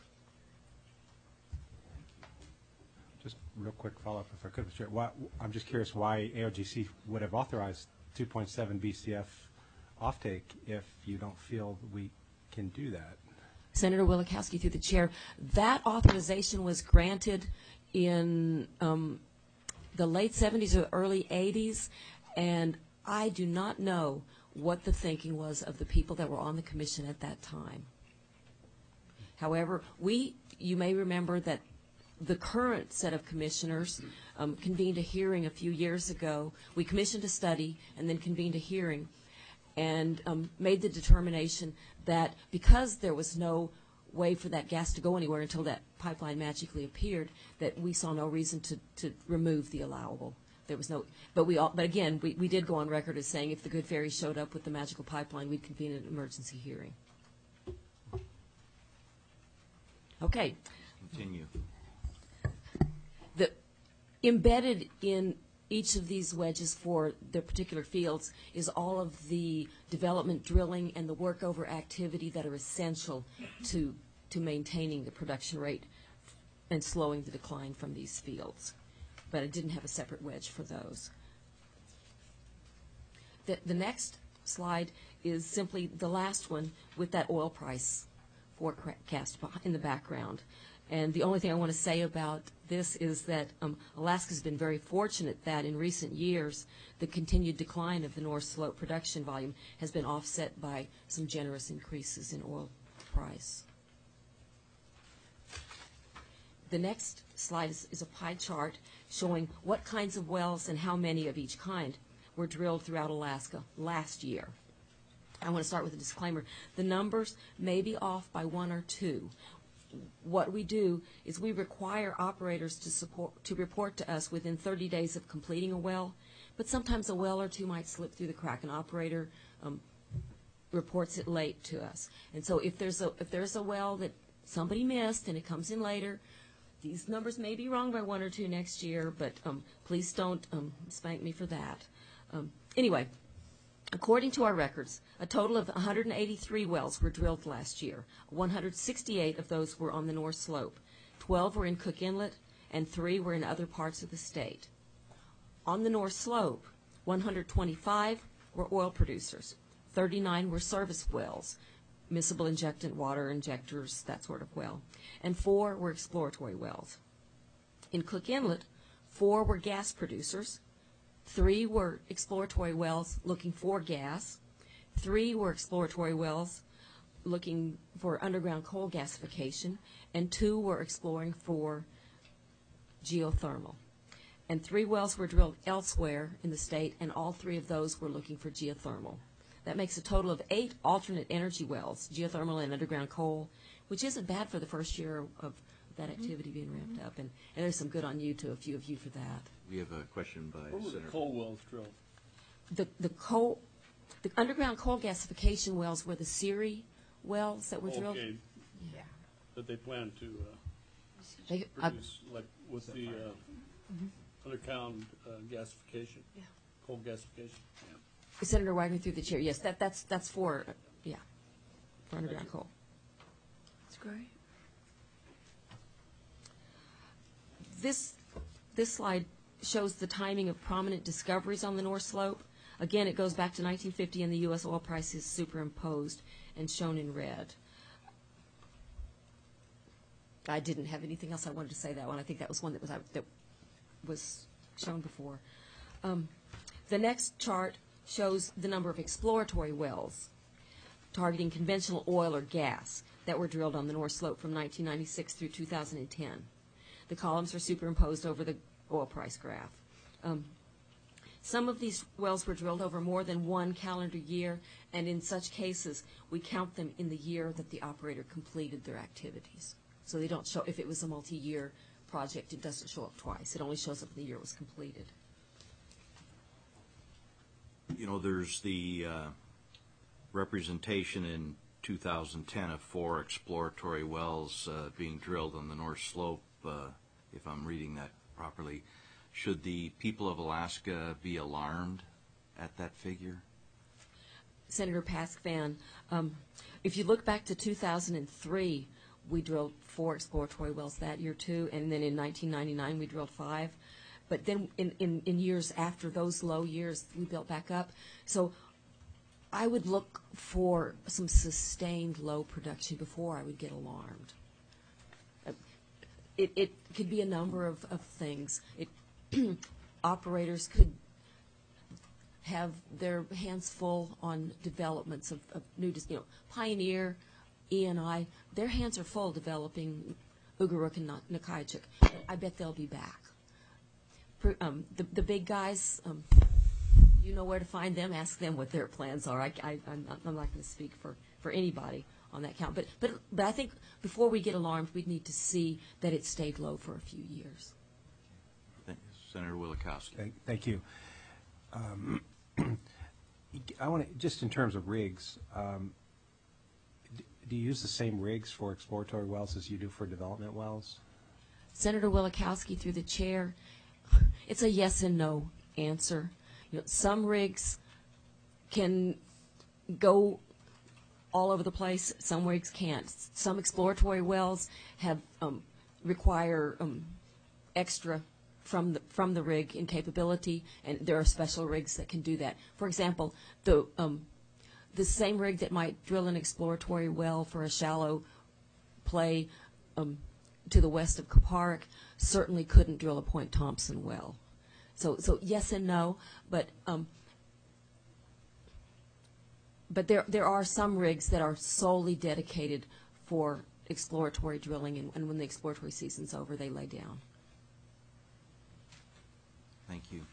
Just real quick follow-up, if I could, Mr. Chair. I'm just curious why AOGC would have authorized 2.7 BCF offtake if you don't feel we can do that. Senator Wielechowski, through the chair, that authorization was granted in the late 70s or early 80s, and I do not know what the thinking was of the people that were on the commission at that time. However, you may remember that the current set of commissioners convened a hearing a few years ago. We commissioned a study and then convened a hearing and made the determination that because there was no way for that gas to go anywhere until that pipeline magically appeared, that we saw no reason to remove the allowable. There was no, but again, we did go on record as saying if the Good Ferry showed up with the magical pipeline, we'd convene an emergency hearing. Okay. Continue. Embedded in each of these wedges for their particular fields is all of the development, drilling, and the workover activity that are essential to maintaining the production rate and slowing the decline from these fields. But I didn't have a separate wedge for those. The next slide is simply the last one with that oil price forecast in the background. And the only thing I want to say about this is that Alaska's been very fortunate that in recent years the continued decline of the North Slope production volume has been offset by some generous increases in oil price. The next slide is a pie chart showing what kinds of wells and how many of each kind were drilled throughout Alaska last year. I want to start with a disclaimer. The numbers may be off by 1 or 2. What we do is we require operators to report to us within 30 days of completing a well, but sometimes a well or two might slip through the crack. An operator reports it late to us, and so if there's a well that somebody missed and it comes in later, these numbers may be wrong by 1 or 2 next year, but please don't spank me for that. Anyway. According to our records, a total of 183 wells were drilled last year. 168 of those were on the North Slope. 12 were in Cook Inlet, and 3 were in other parts of the state. On the North Slope, 125 were oil producers. 39 were service wells, miscible injectant water injectors, that sort of well. And 4 were exploratory wells. In Cook Inlet, 4 were gas producers. 3 were exploratory wells looking for gas. 3 were exploratory wells looking for underground coal gasification. And 2 were exploring for geothermal. And 3 wells were drilled elsewhere in the state, and all 3 of those were looking for geothermal. That makes a total of 8 alternate energy wells, geothermal and underground coal, which isn't bad for the first year of that activity being ramped up. And there's some good on you to a few of you for that. We have a question by Where were the Senator. coal wells drilled? The underground coal gasification wells were the Siri wells that were drilled. Okay, Yeah. that they plan to They, produce, like with the underground gasification, coal gasification. Senator Wagner through the chair. Yes, that's for for underground coal. That's great. This slide shows the timing of prominent discoveries on the North Slope. Again, it goes back to 1950, and the U.S. oil price is superimposed and shown in red. I didn't have anything else I wanted to say that one. I think that was one that was shown before. The next chart shows the number of exploratory wells targeting conventional oil or gas that were drilled on the North Slope from 1996 through 2010. The columns are superimposed over the oil price graph. Some of these wells were drilled over more than one calendar year, and in such cases, we count them in the year that the operator completed their activities. So they don't show, if it was a multi-year project, it doesn't show up twice. It only shows up when the year was completed. You know, there's the representation in 2010 of 4 exploratory wells being drilled on the North Slope, if I'm reading that properly. Should the people of Alaska be alarmed at that figure? Senator Paskvan, if you look back to 2003, we drilled 4 exploratory wells that year too, and then in 1999 we drilled 5. But then in years after those low years, we built back up. So I would look for some sustained low production before I would get alarmed. It could be a number of things. Operators could have their hands full on developments of new, Pioneer, ENI, their hands are full developing Ugaruk and Nakaitchuk. I bet they'll be back. The big guys, you know where to find them. Ask them what their plans are. I'm not going to speak for anybody on that count. But I think before we get alarmed, we need to see that it stayed low for a few years. Senator Wielechowski. Thank you. I want to, just in terms of rigs, do you use the same rigs for exploratory wells as you do for development wells? Senator Wielechowski through the chair, it's a yes and no answer. Some rigs can go all over the place. Some rigs can't. Some exploratory wells have require extra from the rig in capability, and there are special rigs that can do that. For example, the same rig that might drill an exploratory well for a shallow play to the west of Kuparuk certainly couldn't drill a Point Thompson well. So yes and no, but there are some rigs that are solely dedicated for exploratory drilling, and when the exploratory season's over, they lay down. Thank you.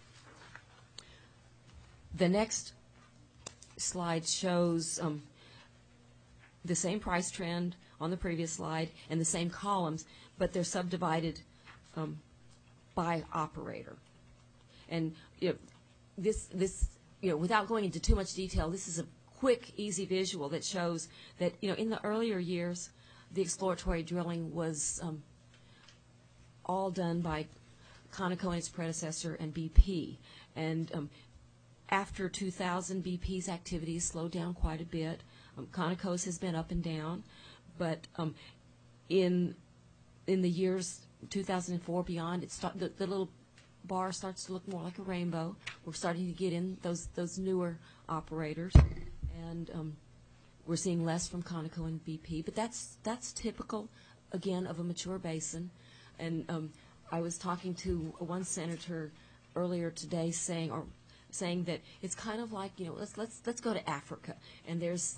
The next slide shows the same price trend on the previous slide and the same columns, but they're subdivided by operator. And this without going into too much detail, this is a quick, easy visual that shows that in the earlier years, the exploratory drilling was all done by Conoco and its predecessor and BP. And after 2000, BP's activities slowed down quite a bit. Conoco's has been up and down, but in the years 2004 beyond, the little bar starts to look more like a rainbow. We're starting to get in those newer operators, and we're seeing less from Conoco and BP. But that's typical, again, of a mature basin. And I was talking to one senator earlier today saying that it's kind of like, let's go to Africa, and there's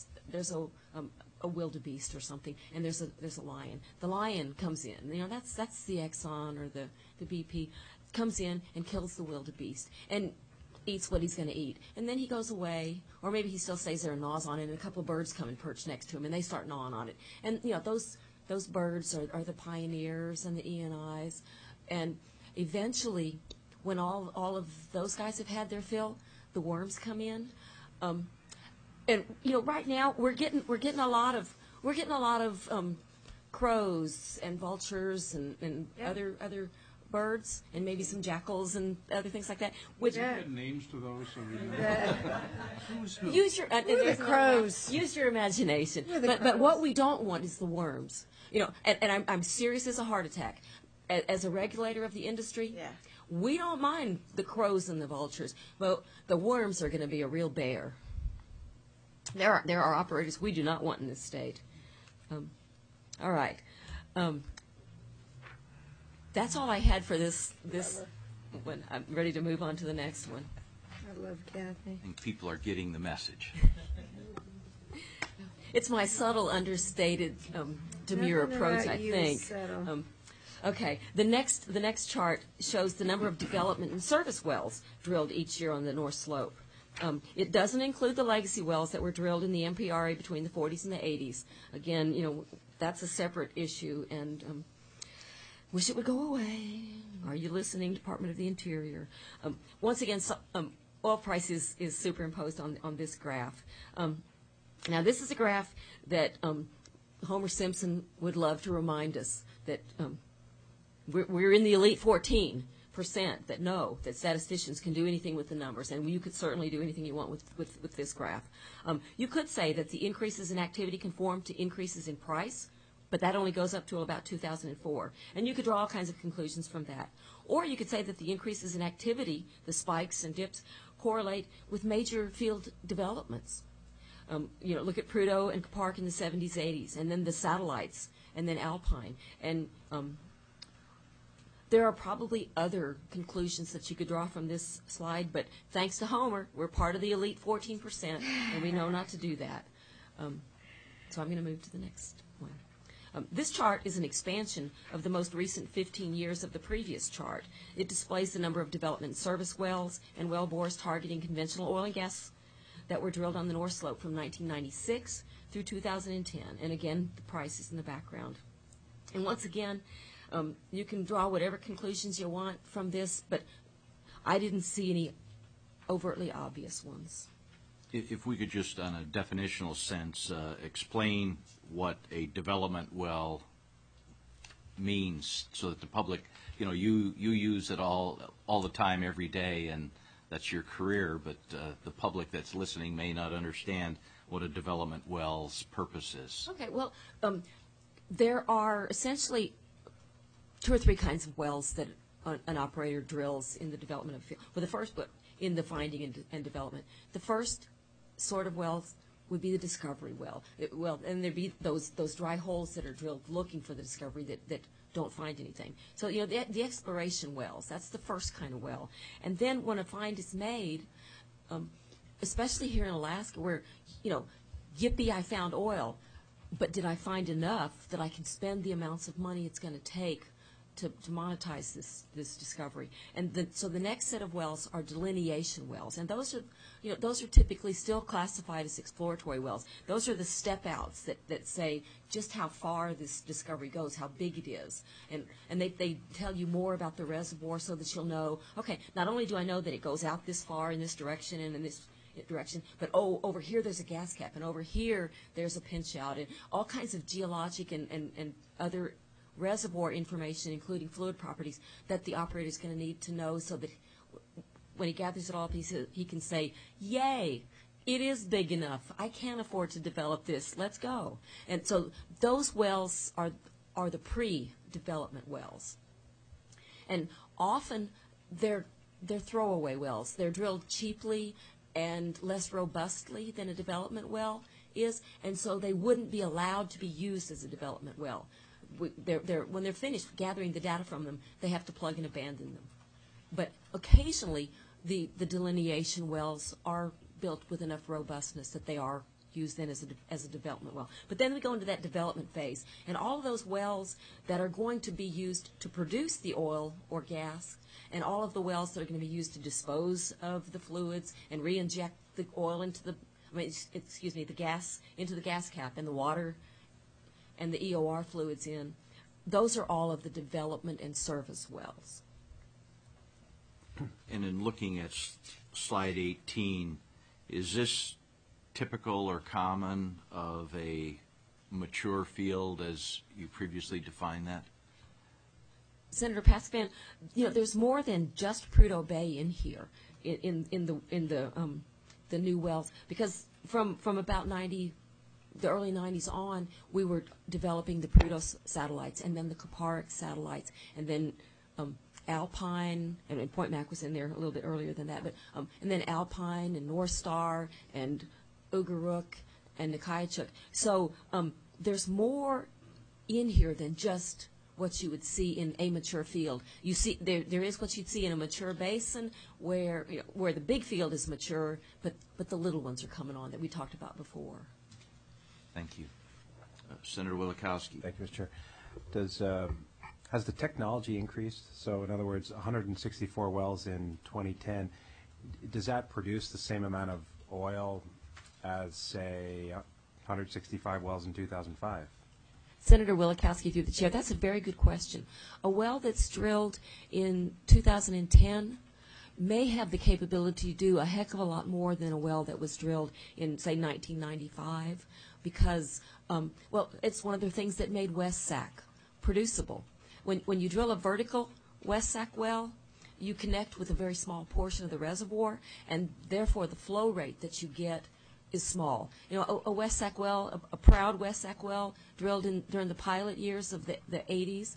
a wildebeest or something, and there's a lion. The lion comes in, that's the Exxon or the BP, comes in and kills the wildebeest and eats what he's going to eat, and then he goes away, or maybe he still stays there and gnaws on it, and a couple of birds come and perch next to him, and they start gnawing on it, and those birds are the Pioneers and the ENIs, and eventually, when all of those guys have had their fill, the worms come in, and right now we're getting a lot of crows and vultures and Yeah. other birds and maybe some jackals and other things like that. Which Get names to those so we know. Who's who? use your there's the another crows. one. Use your imagination. We're the But what we don't want is the worms. You know, and I'm serious as a heart attack. As a regulator of the industry, Yeah. we don't mind the crows and the vultures, but the worms are going to be a real bear. There are operators we do not want in this state. All right. That's all I had for this one. I'm ready to move on to the next one. I love Kathy. I think people are getting the message. It's my subtle, understated, demure Nothing approach, about I you think. is subtle. Okay, the next chart shows the number of development and service wells drilled each year on the North Slope. It doesn't include the legacy wells that were drilled in the MPRA between the 40s and the 80s. Again, you know, that's a separate issue, and wish it would go away. Are you listening, Department of the Interior? Once again, oil price is superimposed on this graph. Now, this is a graph that Homer Simpson would love to remind us that we're in the elite 14% that know that statisticians can do anything with the numbers, and you could certainly do anything you want with this graph. You could say that the increases in activity conform to increases in price, but that only goes up to about 2004. And you could draw all kinds of conclusions from that. Or you could say that the increases in activity, the spikes and dips, correlate with major field developments. You know, look at Prudhoe and Park in the 70s, 80s, and then the satellites, and then Alpine. And there are probably other conclusions that you could draw from this slide, but thanks to Homer, we're part of the elite 14%, and we know not to do that. So I'm going to move to the next one. This chart is an expansion of the most recent 15 years of the previous chart. It displays the number of development service wells and well bores targeting conventional oil and gas that were drilled on the North Slope from 1996 through 2010. And again, the price is in the background. And once again, you can draw whatever conclusions you want from this, but I didn't see any overtly obvious ones. If we could just, on a definitional sense, explain what a development well means, so that the public, you know, you use it all the time, every day, and that's your career, but the public that's listening may not understand what a development well's purpose is. Okay, well, there are essentially 2 or 3 kinds of wells that an operator drills in the development of a field. Well, the first, but in the finding and development, the first sort of wells would be the discovery well. And there'd be those dry holes that are drilled looking for the discovery that don't find anything. So, you know, the exploration wells, that's the first kind of well. And then when a find is made, especially here in Alaska where, you know, yippee, I found oil, but did I find enough that I can spend the amounts of money it's going to take to monetize this discovery? And so the next set of wells are delineation wells, and those are typically still classified as exploratory wells. Those are the step outs that say just how far this discovery goes, how big it is, and they tell you more about the reservoir so that you'll know, okay, not only do I know that it goes out this far in this direction and in this direction, but over here there's a gas cap, and over here there's a pinch out, and all kinds of geologic and other reservoir information, including fluid properties, that the operator is going to need to know, so that when he gathers it all up, he can say, yay, it is big enough. I can't afford to develop this. Let's go. And so those wells are the pre-development wells. And often they're throwaway wells. They're drilled cheaply and less robustly than a development well is, and so they wouldn't be allowed to be used as a development well. When they're finished gathering the data from them, they have to plug and abandon them. But occasionally, the delineation wells are built with enough robustness that they are used then as a development well. But then we go into that development phase, and all of those wells that are going to be used to produce the oil or gas, and all of the wells that are going to be used to dispose of the fluids and re-inject the oil into the gas into the gas cap, and the water and the EOR fluids in, those are all of the development and service wells. And in looking at slide 18, is this typical or common of a mature field as you previously defined that? Senator Paxman, there's more than just Prudhoe Bay in here in the new wells, because from about the early 90s on, we were developing the Prudhoe satellites, and then the Kuparuk satellites, and then Alpine, and Point Mac was in there a little bit earlier than that, but and then Alpine and North Star and Ugaruk and Nikayachuk. So there's more in here than just what you would see in a mature field. You see, there is what you'd see in a mature basin where the big field is mature, but the little ones are coming on that we talked about before. Thank you. Senator Wielechowski. Thank you, Mr. Chair. Has the technology increased? So in other words, 164 wells in 2010, does that produce the same amount of oil as, say, 165 wells in 2005? Senator Wielechowski, through the chair, that's a very good question. A well that's drilled in 2010 may have the capability to do a heck of a lot more than a well that was drilled in, say, 1995, because, it's one of the things that made West Sac producible. When you drill a vertical West Sac well, you connect with a very small portion of the reservoir, and therefore the flow rate that you get is small. A West Sac well, a proud West Sac well drilled during the pilot years of the 80s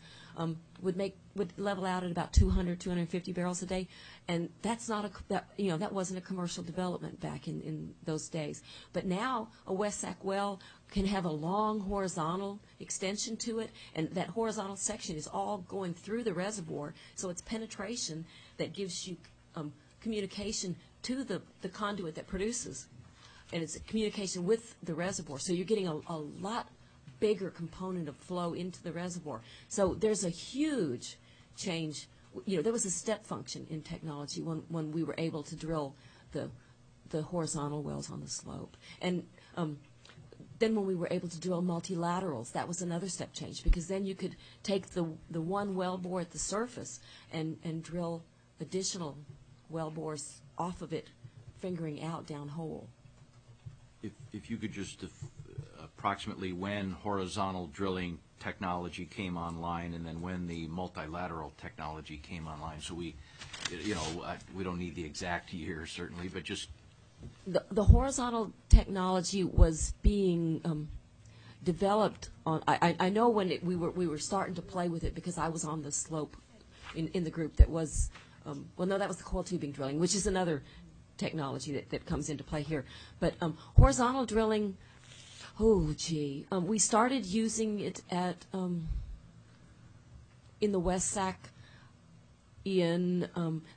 would level out at about 200, 250 barrels a day, and that's not that wasn't a commercial development back in those days. But now a West Sac well can have a long horizontal extension to it, and that horizontal section is all going through the reservoir, so it's penetration that gives you communication to the conduit that produces, and it's communication with the reservoir. So you're getting a lot bigger component of flow into the reservoir. So there's a huge change. There was a step function in technology when we were able to drill the horizontal wells on the slope. And then when we were able to drill multilaterals, that was another step change, because then you could take the one well bore at the surface and drill additional well bores off of it, fingering out downhole. If you could just approximately when horizontal drilling technology came online, and then when the multilateral technology came online, so we don't need the exact year certainly, but just the horizontal technology was being developed on. I know when we were starting to play with it, because I was on the slope in the group that was that was the coil tubing drilling, which is another technology that comes into play here. But horizontal drilling, we started using it at in the West Sac in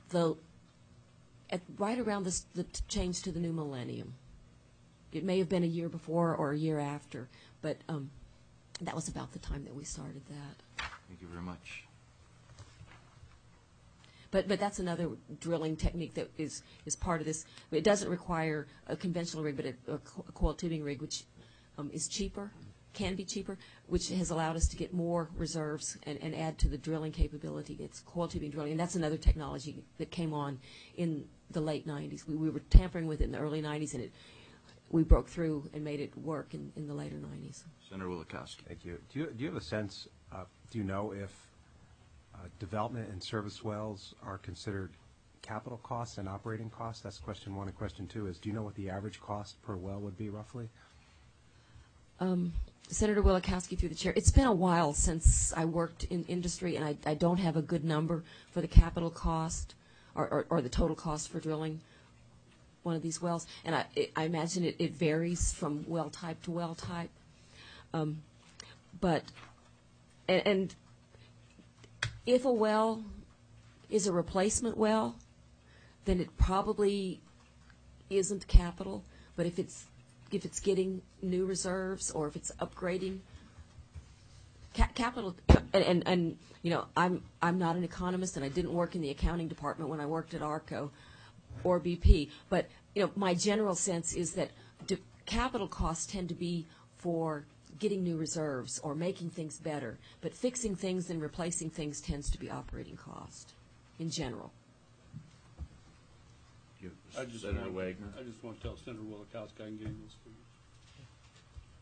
right around the change to the new millennium. It may have been a year before or a year after, but that was about the time that we started that. Thank you very much. But that's another drilling technique that is part of this. It doesn't require a conventional rig, but a coil tubing rig, which is cheaper, can be cheaper, which has allowed us to get more reserves and add to the drilling capability. It's coil tubing drilling, and that's another technology that came on in the late 90s. We were tampering with it in the early 90s, and we broke through and made it work in the later 90s. Senator Wielechowski. Thank you. Do you have a sense, do you know if development and service wells are considered capital costs and operating costs? That's question one. And question two is, do you know what the average cost per well would be roughly? Senator Wielechowski, through the chair, it's been a while since I worked in industry, and I don't have a good number for the capital cost or the total cost for drilling one of these wells. And I imagine it varies from well type to well type. But if a well is a replacement well, then it probably isn't capital. But if it's getting new reserves, or if it's upgrading, capital. And I'm not an economist, and I didn't work in the accounting department when I worked at ARCO or BP. But my general sense is that capital costs tend to be for getting new reserves or making things better, but fixing things and replacing things tends to be operating cost in general. I just want to tell Senator Wielechowski I can get him those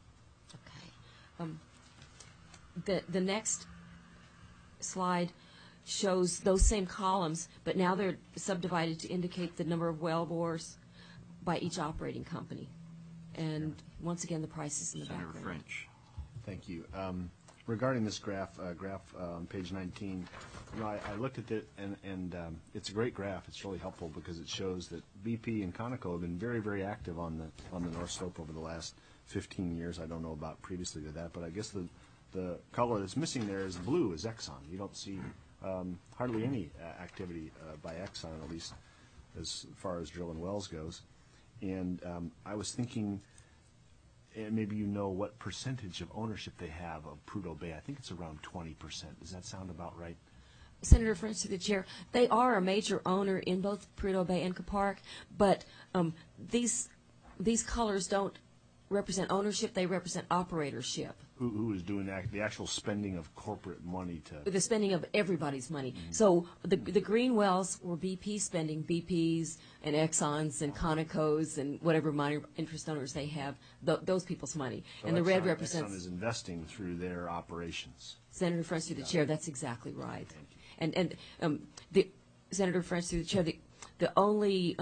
figures. Okay. The next slide shows those same columns, but now they're subdivided to indicate the number of well bores by each operating company. And once again, the prices in the Senator background. French. Thank you. Regarding this graph on page 19, I looked at it, and it's a great graph. It's really helpful because it shows that BP and Conoco have been very, very active on the North Slope over the last 15 years. I don't know about previously to that, but I guess the color that's missing there is blue, is Exxon. You don't see hardly any activity by Exxon, at least as far as drilling wells goes. And I was thinking, and maybe you know what percentage of ownership they have of Prudhoe Bay. I think it's around 20%. Does that sound about right? Senator French, to the chair, they are a major owner in both Prudhoe Bay and Capark, but these colors don't represent ownership, they represent operatorship. Who is doing the actual spending of corporate money to... The spending of everybody's money. So the green wells were BP spending, BP's and Exxon's and Conoco's and whatever minor interest owners they have, those people's money. So and the red represents... Exxon is investing through their operations. Senator French, through the chair, that's exactly right. And the Senator French, through the chair, the only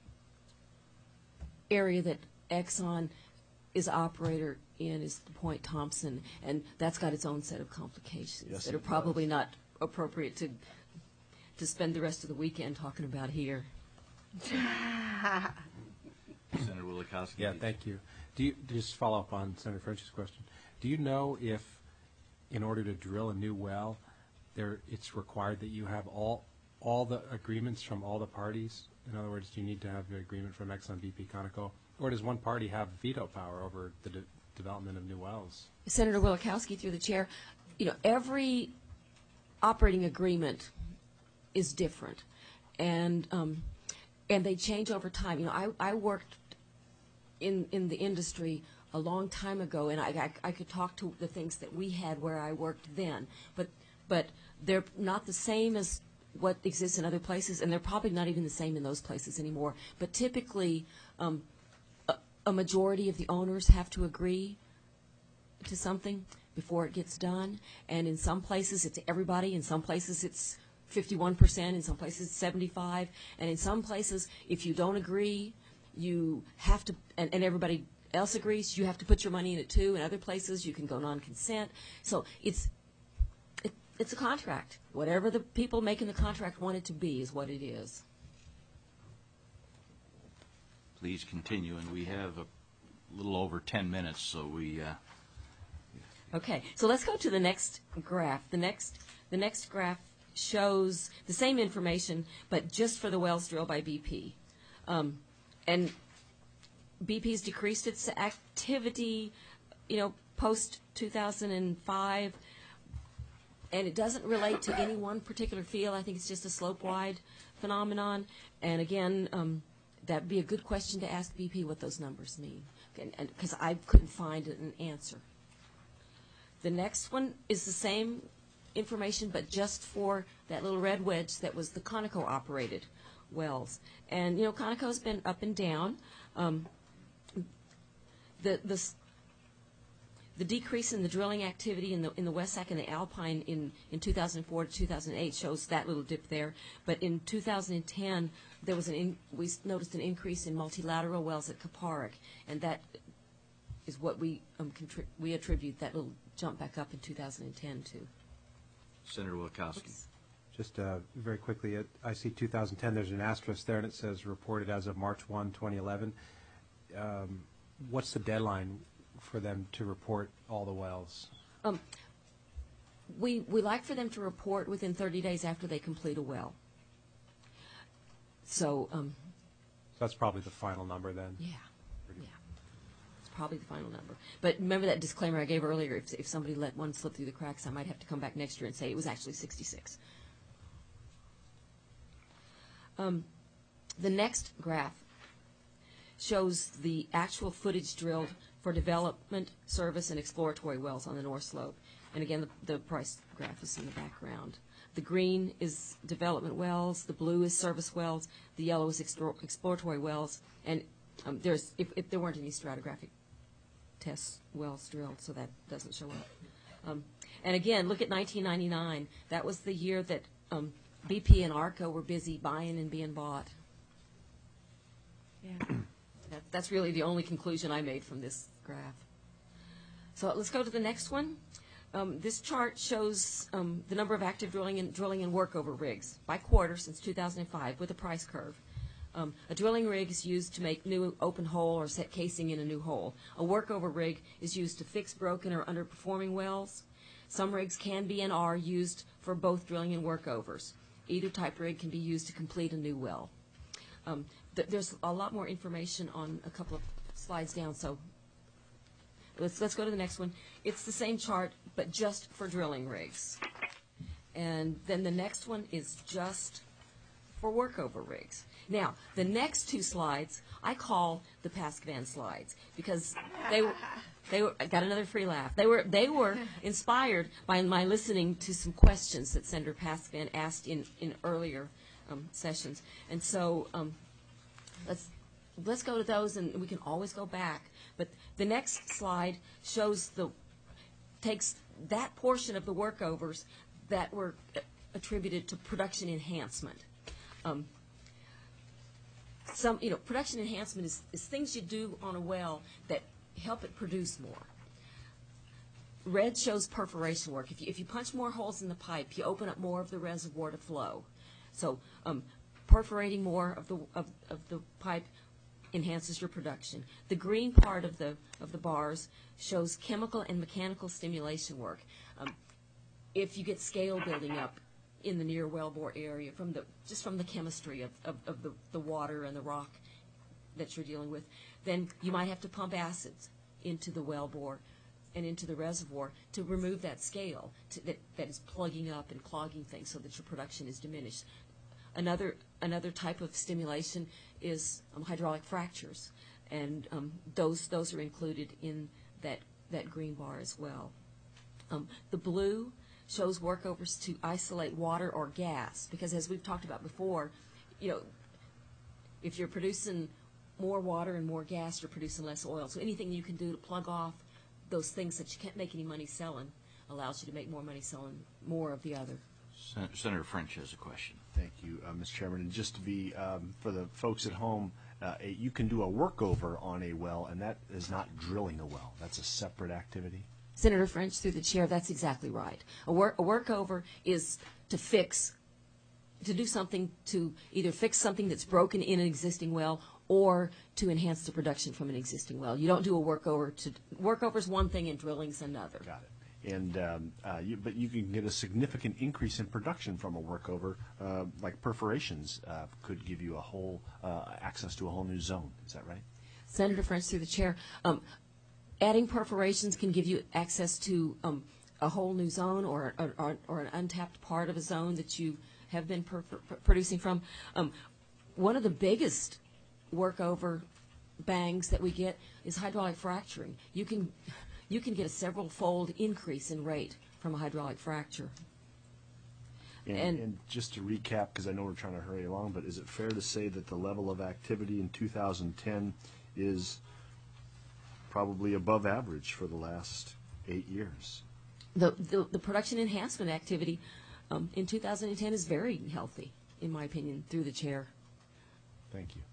area that Exxon is operator in is the Point Thompson, and that's got its own set of complications that are probably not appropriate to spend the rest of the weekend talking about here. Senator Wielechowski. Yeah, thank you. Just follow up on Senator French's question. Do you know if, in order to drill a new well, it's required that you have all the agreements from all the parties? In other words, do you need to have the agreement from Exxon, BP, Conoco, or does one party have veto power over the development of new wells? Senator Wielechowski, through the chair, every operating agreement is different, and they change over time. I worked in the industry a long time ago, and I could talk to the things that we had where I worked then, but they're not the same as what exists in other places, and they're probably not even the same in those places anymore. But typically, a majority of the owners have to agree to something before it gets done, and in some places it's everybody, in some places it's 51%, in some places it's 75%, and in some places if you don't agree, you have to, and everybody else agrees, you have to put your money in it too. In other places you can go non-consent. So it's a contract. Whatever the people making the contract want it to be is what it is. Please continue, and we have a little over 10 minutes, so we... Okay, so let's go to the next graph. The next graph shows the same information, but just for the wells drilled by BP. And BP's decreased its activity, post 2005, and it doesn't relate to any one particular field. I think it's just a slope-wide phenomenon. And again, that'd be a good question to ask BP what those numbers mean, because I couldn't find an answer. The next one is the same information, but just for that little red wedge that was the Conoco-operated wells. And, Conoco's been up and down. The decrease in the drilling activity in the West Sac and the Alpine in 2004 to 2008 shows that little dip there. But in 2010, there was we noticed an increase in multilateral wells at Capark, and that is what we attribute that little jump back up in 2010 to. Senator Wielechowski. Just very quickly, I see 2010, there's an asterisk there, and it says reported as of March 1, 2011. What's the deadline for them to report all the wells? We like for them to report within 30 days after they complete a well. So that's probably the final number then? Yeah. It's probably the final number. But remember that disclaimer I gave earlier, if somebody let one slip through the cracks, I might have to come back next year and say it was actually 66. The next graph shows the actual footage drilled for development, service, and exploratory wells on the North Slope. And again, the price graph is in the background. The green is development wells, the blue is service wells, the yellow is exploratory wells, and if there weren't any stratigraphic test wells drilled, so that doesn't show up. And again, look at 1999. That was the year that BP and ARCO were busy buying and being bought. Yeah. That's really the only conclusion I made from this graph. So let's go to the next one. This chart shows the number of active drilling and workover rigs by quarter since 2005 with a price curve. A drilling rig is used to make new open hole or set casing in a new hole. A workover rig is used to fix broken or underperforming wells. Some rigs can be and are used for both drilling and workovers. Either type rig can be used to complete a new well. There's a lot more information on a couple of slides down, so let's go to the next one. It's the same chart, but just for drilling rigs. And then the next one is just for workover rigs. Now, the next two slides I call the Pascavan slides because they were I got another free laugh. They were inspired by my listening to some questions that Senator Pascavan asked in earlier sessions. And so let's go to those, and we can always go back. But the next slide takes that portion of the workovers that were attributed to production enhancement. Production enhancement is things you do on a well that help it produce more. Red shows perforation work. If you punch more holes in the pipe, you open up more of the reservoir to flow. So perforating more of the pipe enhances your production. The green part of the bars shows chemical and mechanical stimulation work. If you get scale building up in the near wellbore area from the chemistry of the water and the rock that you're dealing with, then you might have to pump acids into the wellbore and into the reservoir to remove that scale that is plugging up and clogging things so that your production is diminished. Another type of stimulation is hydraulic fractures, and those are included in that green bar as well. The blue shows workovers to isolate water or gas, because as we've talked about before, if you're producing more water and more gas, you're producing less oil. So anything you can do to plug off those things that you can't make any money selling allows you to make more money selling more of the other. Senator French has a question. Thank you, Mr. Chairman. And just to be, for the folks at home, you can do a workover on a well, and that is not drilling a well. That's a separate activity. Senator French, through the chair, that's exactly right. A workover is to do something to either fix something that's broken in an existing well or to enhance the production from an existing well. You don't do a workover. Workover's one thing and drilling's another. Got it. And but you can get a significant increase in production from a workover, like perforations could give you a whole access to a whole new zone. Is that right? Senator French, through the chair, adding perforations can give you access to a whole new zone or an untapped part of a zone that you have been producing from. One of the biggest workover bangs that we get is hydraulic fracturing. You can get a several-fold increase in rate from a hydraulic fracture. And just to recap, because I know we're trying to hurry along, but is it fair to say that the level of activity in 2010 is probably above average for the last 8 years? The production enhancement activity in 2010 is very healthy, in my opinion, through the chair. Thank you.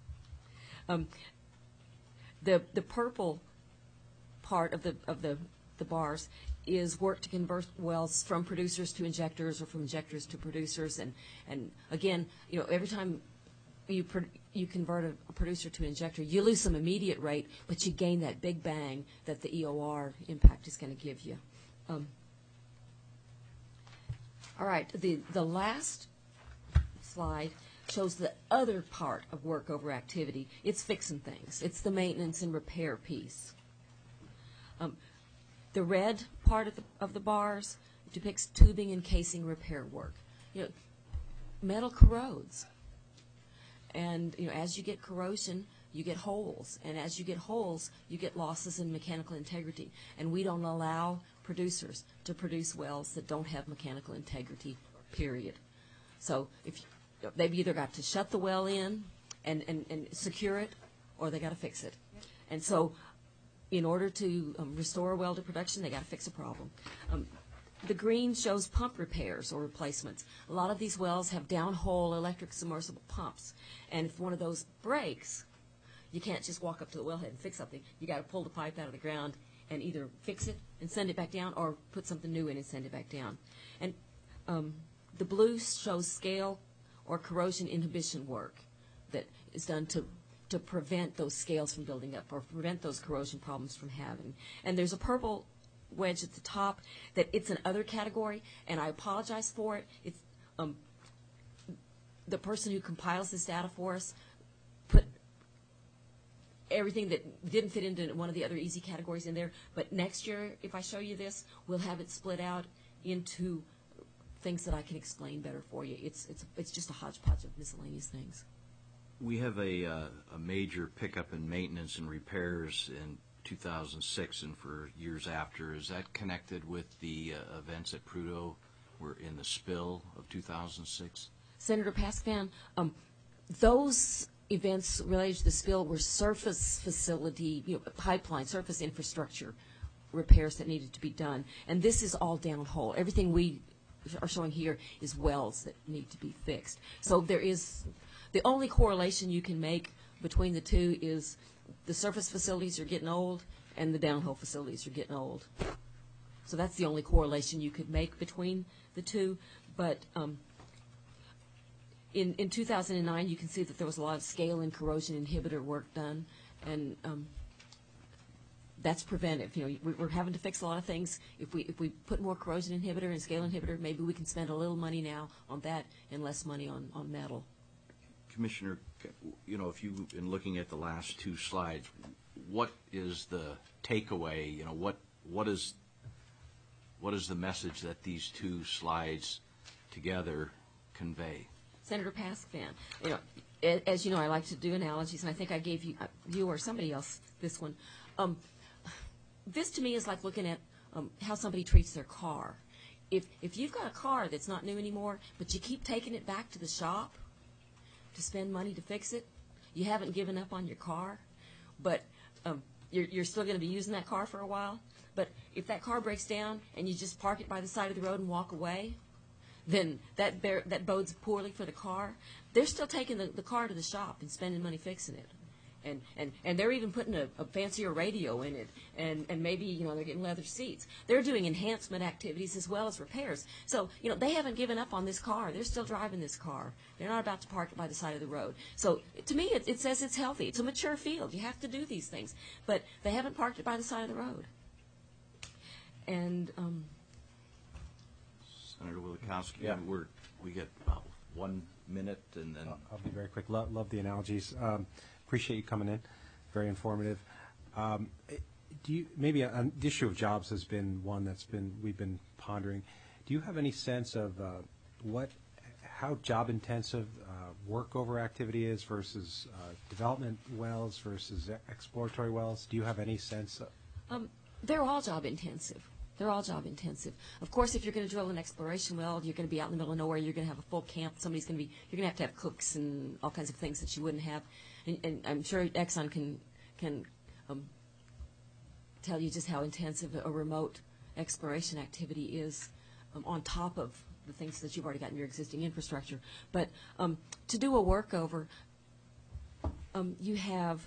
The purple part of the bars is work to convert wells from producers to injectors or from injectors to producers, and again, every time you convert a producer to an injector, you lose some immediate rate, but you gain that big bang that the EOR impact is going to give you. All right, the last slide shows the other part of workover activity. It's fixing things. It's the maintenance and repair piece. The red part of the bars depicts tubing and casing repair work. Metal corrodes, and as you get corrosion, you get holes, and as you get holes, you get losses in mechanical integrity. And we don't allow producers to produce wells that don't have mechanical integrity. Period. So they've either got to shut the well in and secure it, or they got to fix it. And so, in order to restore a well to production, they got to fix a problem. the green shows pump repairs or replacements. A lot of these wells have downhole electric submersible pumps, and if one of those breaks, you can't just walk up to the wellhead and fix something. You got to pull the pipe out of the ground and either fix it and send it back down, or put something new in and send it back down. And the blue shows scale or corrosion inhibition work that is done to prevent those scales from building up or prevent those corrosion problems from having. And there's a purple wedge at the top that it's an other category, and I apologize for it. It's the person who compiles this data for us put everything that didn't fit into one of the other easy categories in there. But next year, if I show you this, we'll have it split out into things that I can explain better for you. It's just a hodgepodge of miscellaneous things. We have a major pickup in maintenance and repairs in 2006 and for years after. Is that connected with the events at Prudhoe were in the spill of 2006? Senator Paskvan, those events related to the spill were surface facility, pipeline, surface infrastructure repairs that needed to be done. And this is all downhole. Everything we are showing here is wells that need to be fixed. So there is, the only correlation you can make between the two is the surface facilities are getting old and the downhole facilities are getting old. So that's the only correlation you could make between the two. But in 2009, you can see that there was a lot of scale and corrosion inhibitor work done, and that's preventive. We're having to fix a lot of things. If we put more corrosion inhibitor and scale inhibitor, maybe we can spend a little money now on that and less money on metal. Commissioner, if you, in looking at the last two slides, what is the takeaway? What is the message that these two slides together convey? Senator Paskvan, as you know, I like to do analogies, and I think I gave you or somebody else this one. This to me is like looking at how somebody treats their car. If you've got a car that's not new anymore, but you keep taking it back to the shop to spend money to fix it, you haven't given up on your car, but you're still going to be using that car for a while. But if that car breaks down and you just park it by the side of the road and walk away, then that bodes poorly for the car. They're still taking the car to the shop and spending money fixing it. And they're even putting a fancier radio in it, and maybe they're getting leather seats. They're doing enhancement activities as well as repairs. So they haven't given up on this car. They're still driving this car. They're not about to park it by the side of the road. So to me, it says it's healthy. It's a mature field. You have to do these things, but they haven't parked it by the side of the road. And Senator Wielechowski, Yeah. we get about 1 minute, and then I'll be very quick. Love the analogies. Appreciate you coming in. Very informative. Do you maybe the issue of jobs has been one we've been pondering. Do you have any sense of how job intensive workover activity is versus development wells versus exploratory wells? Do you have any sense? They're all job intensive. They're all job intensive. Of course, if you're going to drill an exploration well, you're going to be out in the middle of nowhere. You're going to have a full camp. You're going to have cooks and all kinds of things that you wouldn't have. And I'm sure Exxon can tell you just how intensive a remote exploration activity is on top of the things that you've already got in your existing infrastructure. But to do a workover, you'll have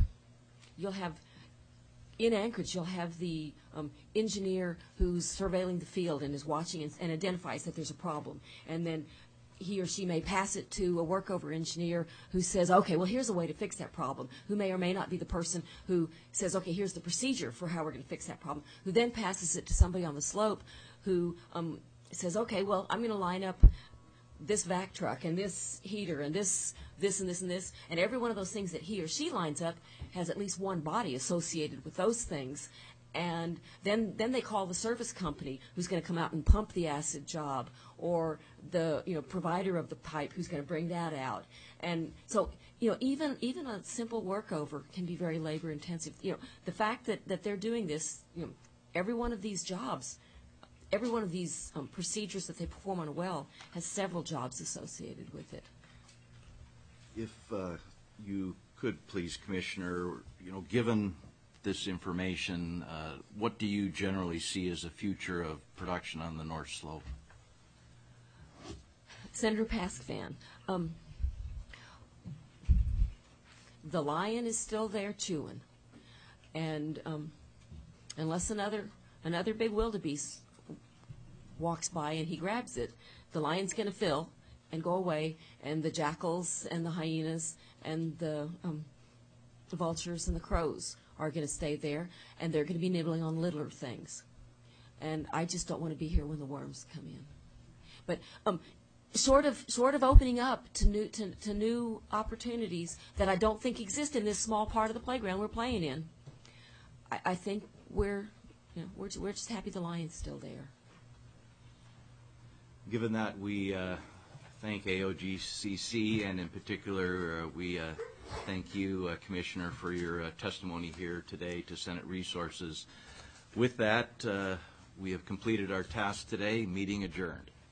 in Anchorage, you'll have the engineer who's surveilling the field and is watching and identifies that there's a problem. And then he or she may pass it to a workover engineer who says, okay, well, here's a way to fix that problem, who may or may not be the person who says, okay, here's the procedure for how we're going to fix that problem, who then passes it to somebody on the slope who says, okay, well, I'm going to line up this vac truck and this heater and this and this and this, and every one of those things that he or she lines up has at least one body associated with those things. And then they call the service company who's going to come out and pump the acid job, or the provider of the pipe who's going to bring that out. And so even a simple workover can be very labor intensive. The fact that they're doing this, every one of these jobs, every one of these procedures that they perform on a well has several jobs associated with it. if you could please, Commissioner, given this information, what do you generally see as the future of production on the North Slope? Senator Paskvan, the lion is still there chewing, and unless another big wildebeest walks by and he grabs it, the lion's going to fill and go away, and the jackals and the hyenas and the vultures and the crows are going to stay there, and they're going to be nibbling on littler things. And I just don't want to be here when the worms come in. But sort of opening up to new opportunities that I don't think exist in this small part of the playground we're playing in. I think we're just happy the lion's still there. Given that, we thank AOGCC, and in particular, we thank you, Commissioner, for your testimony here today to Senate Resources. With that, we have completed our task today. Meeting adjourned.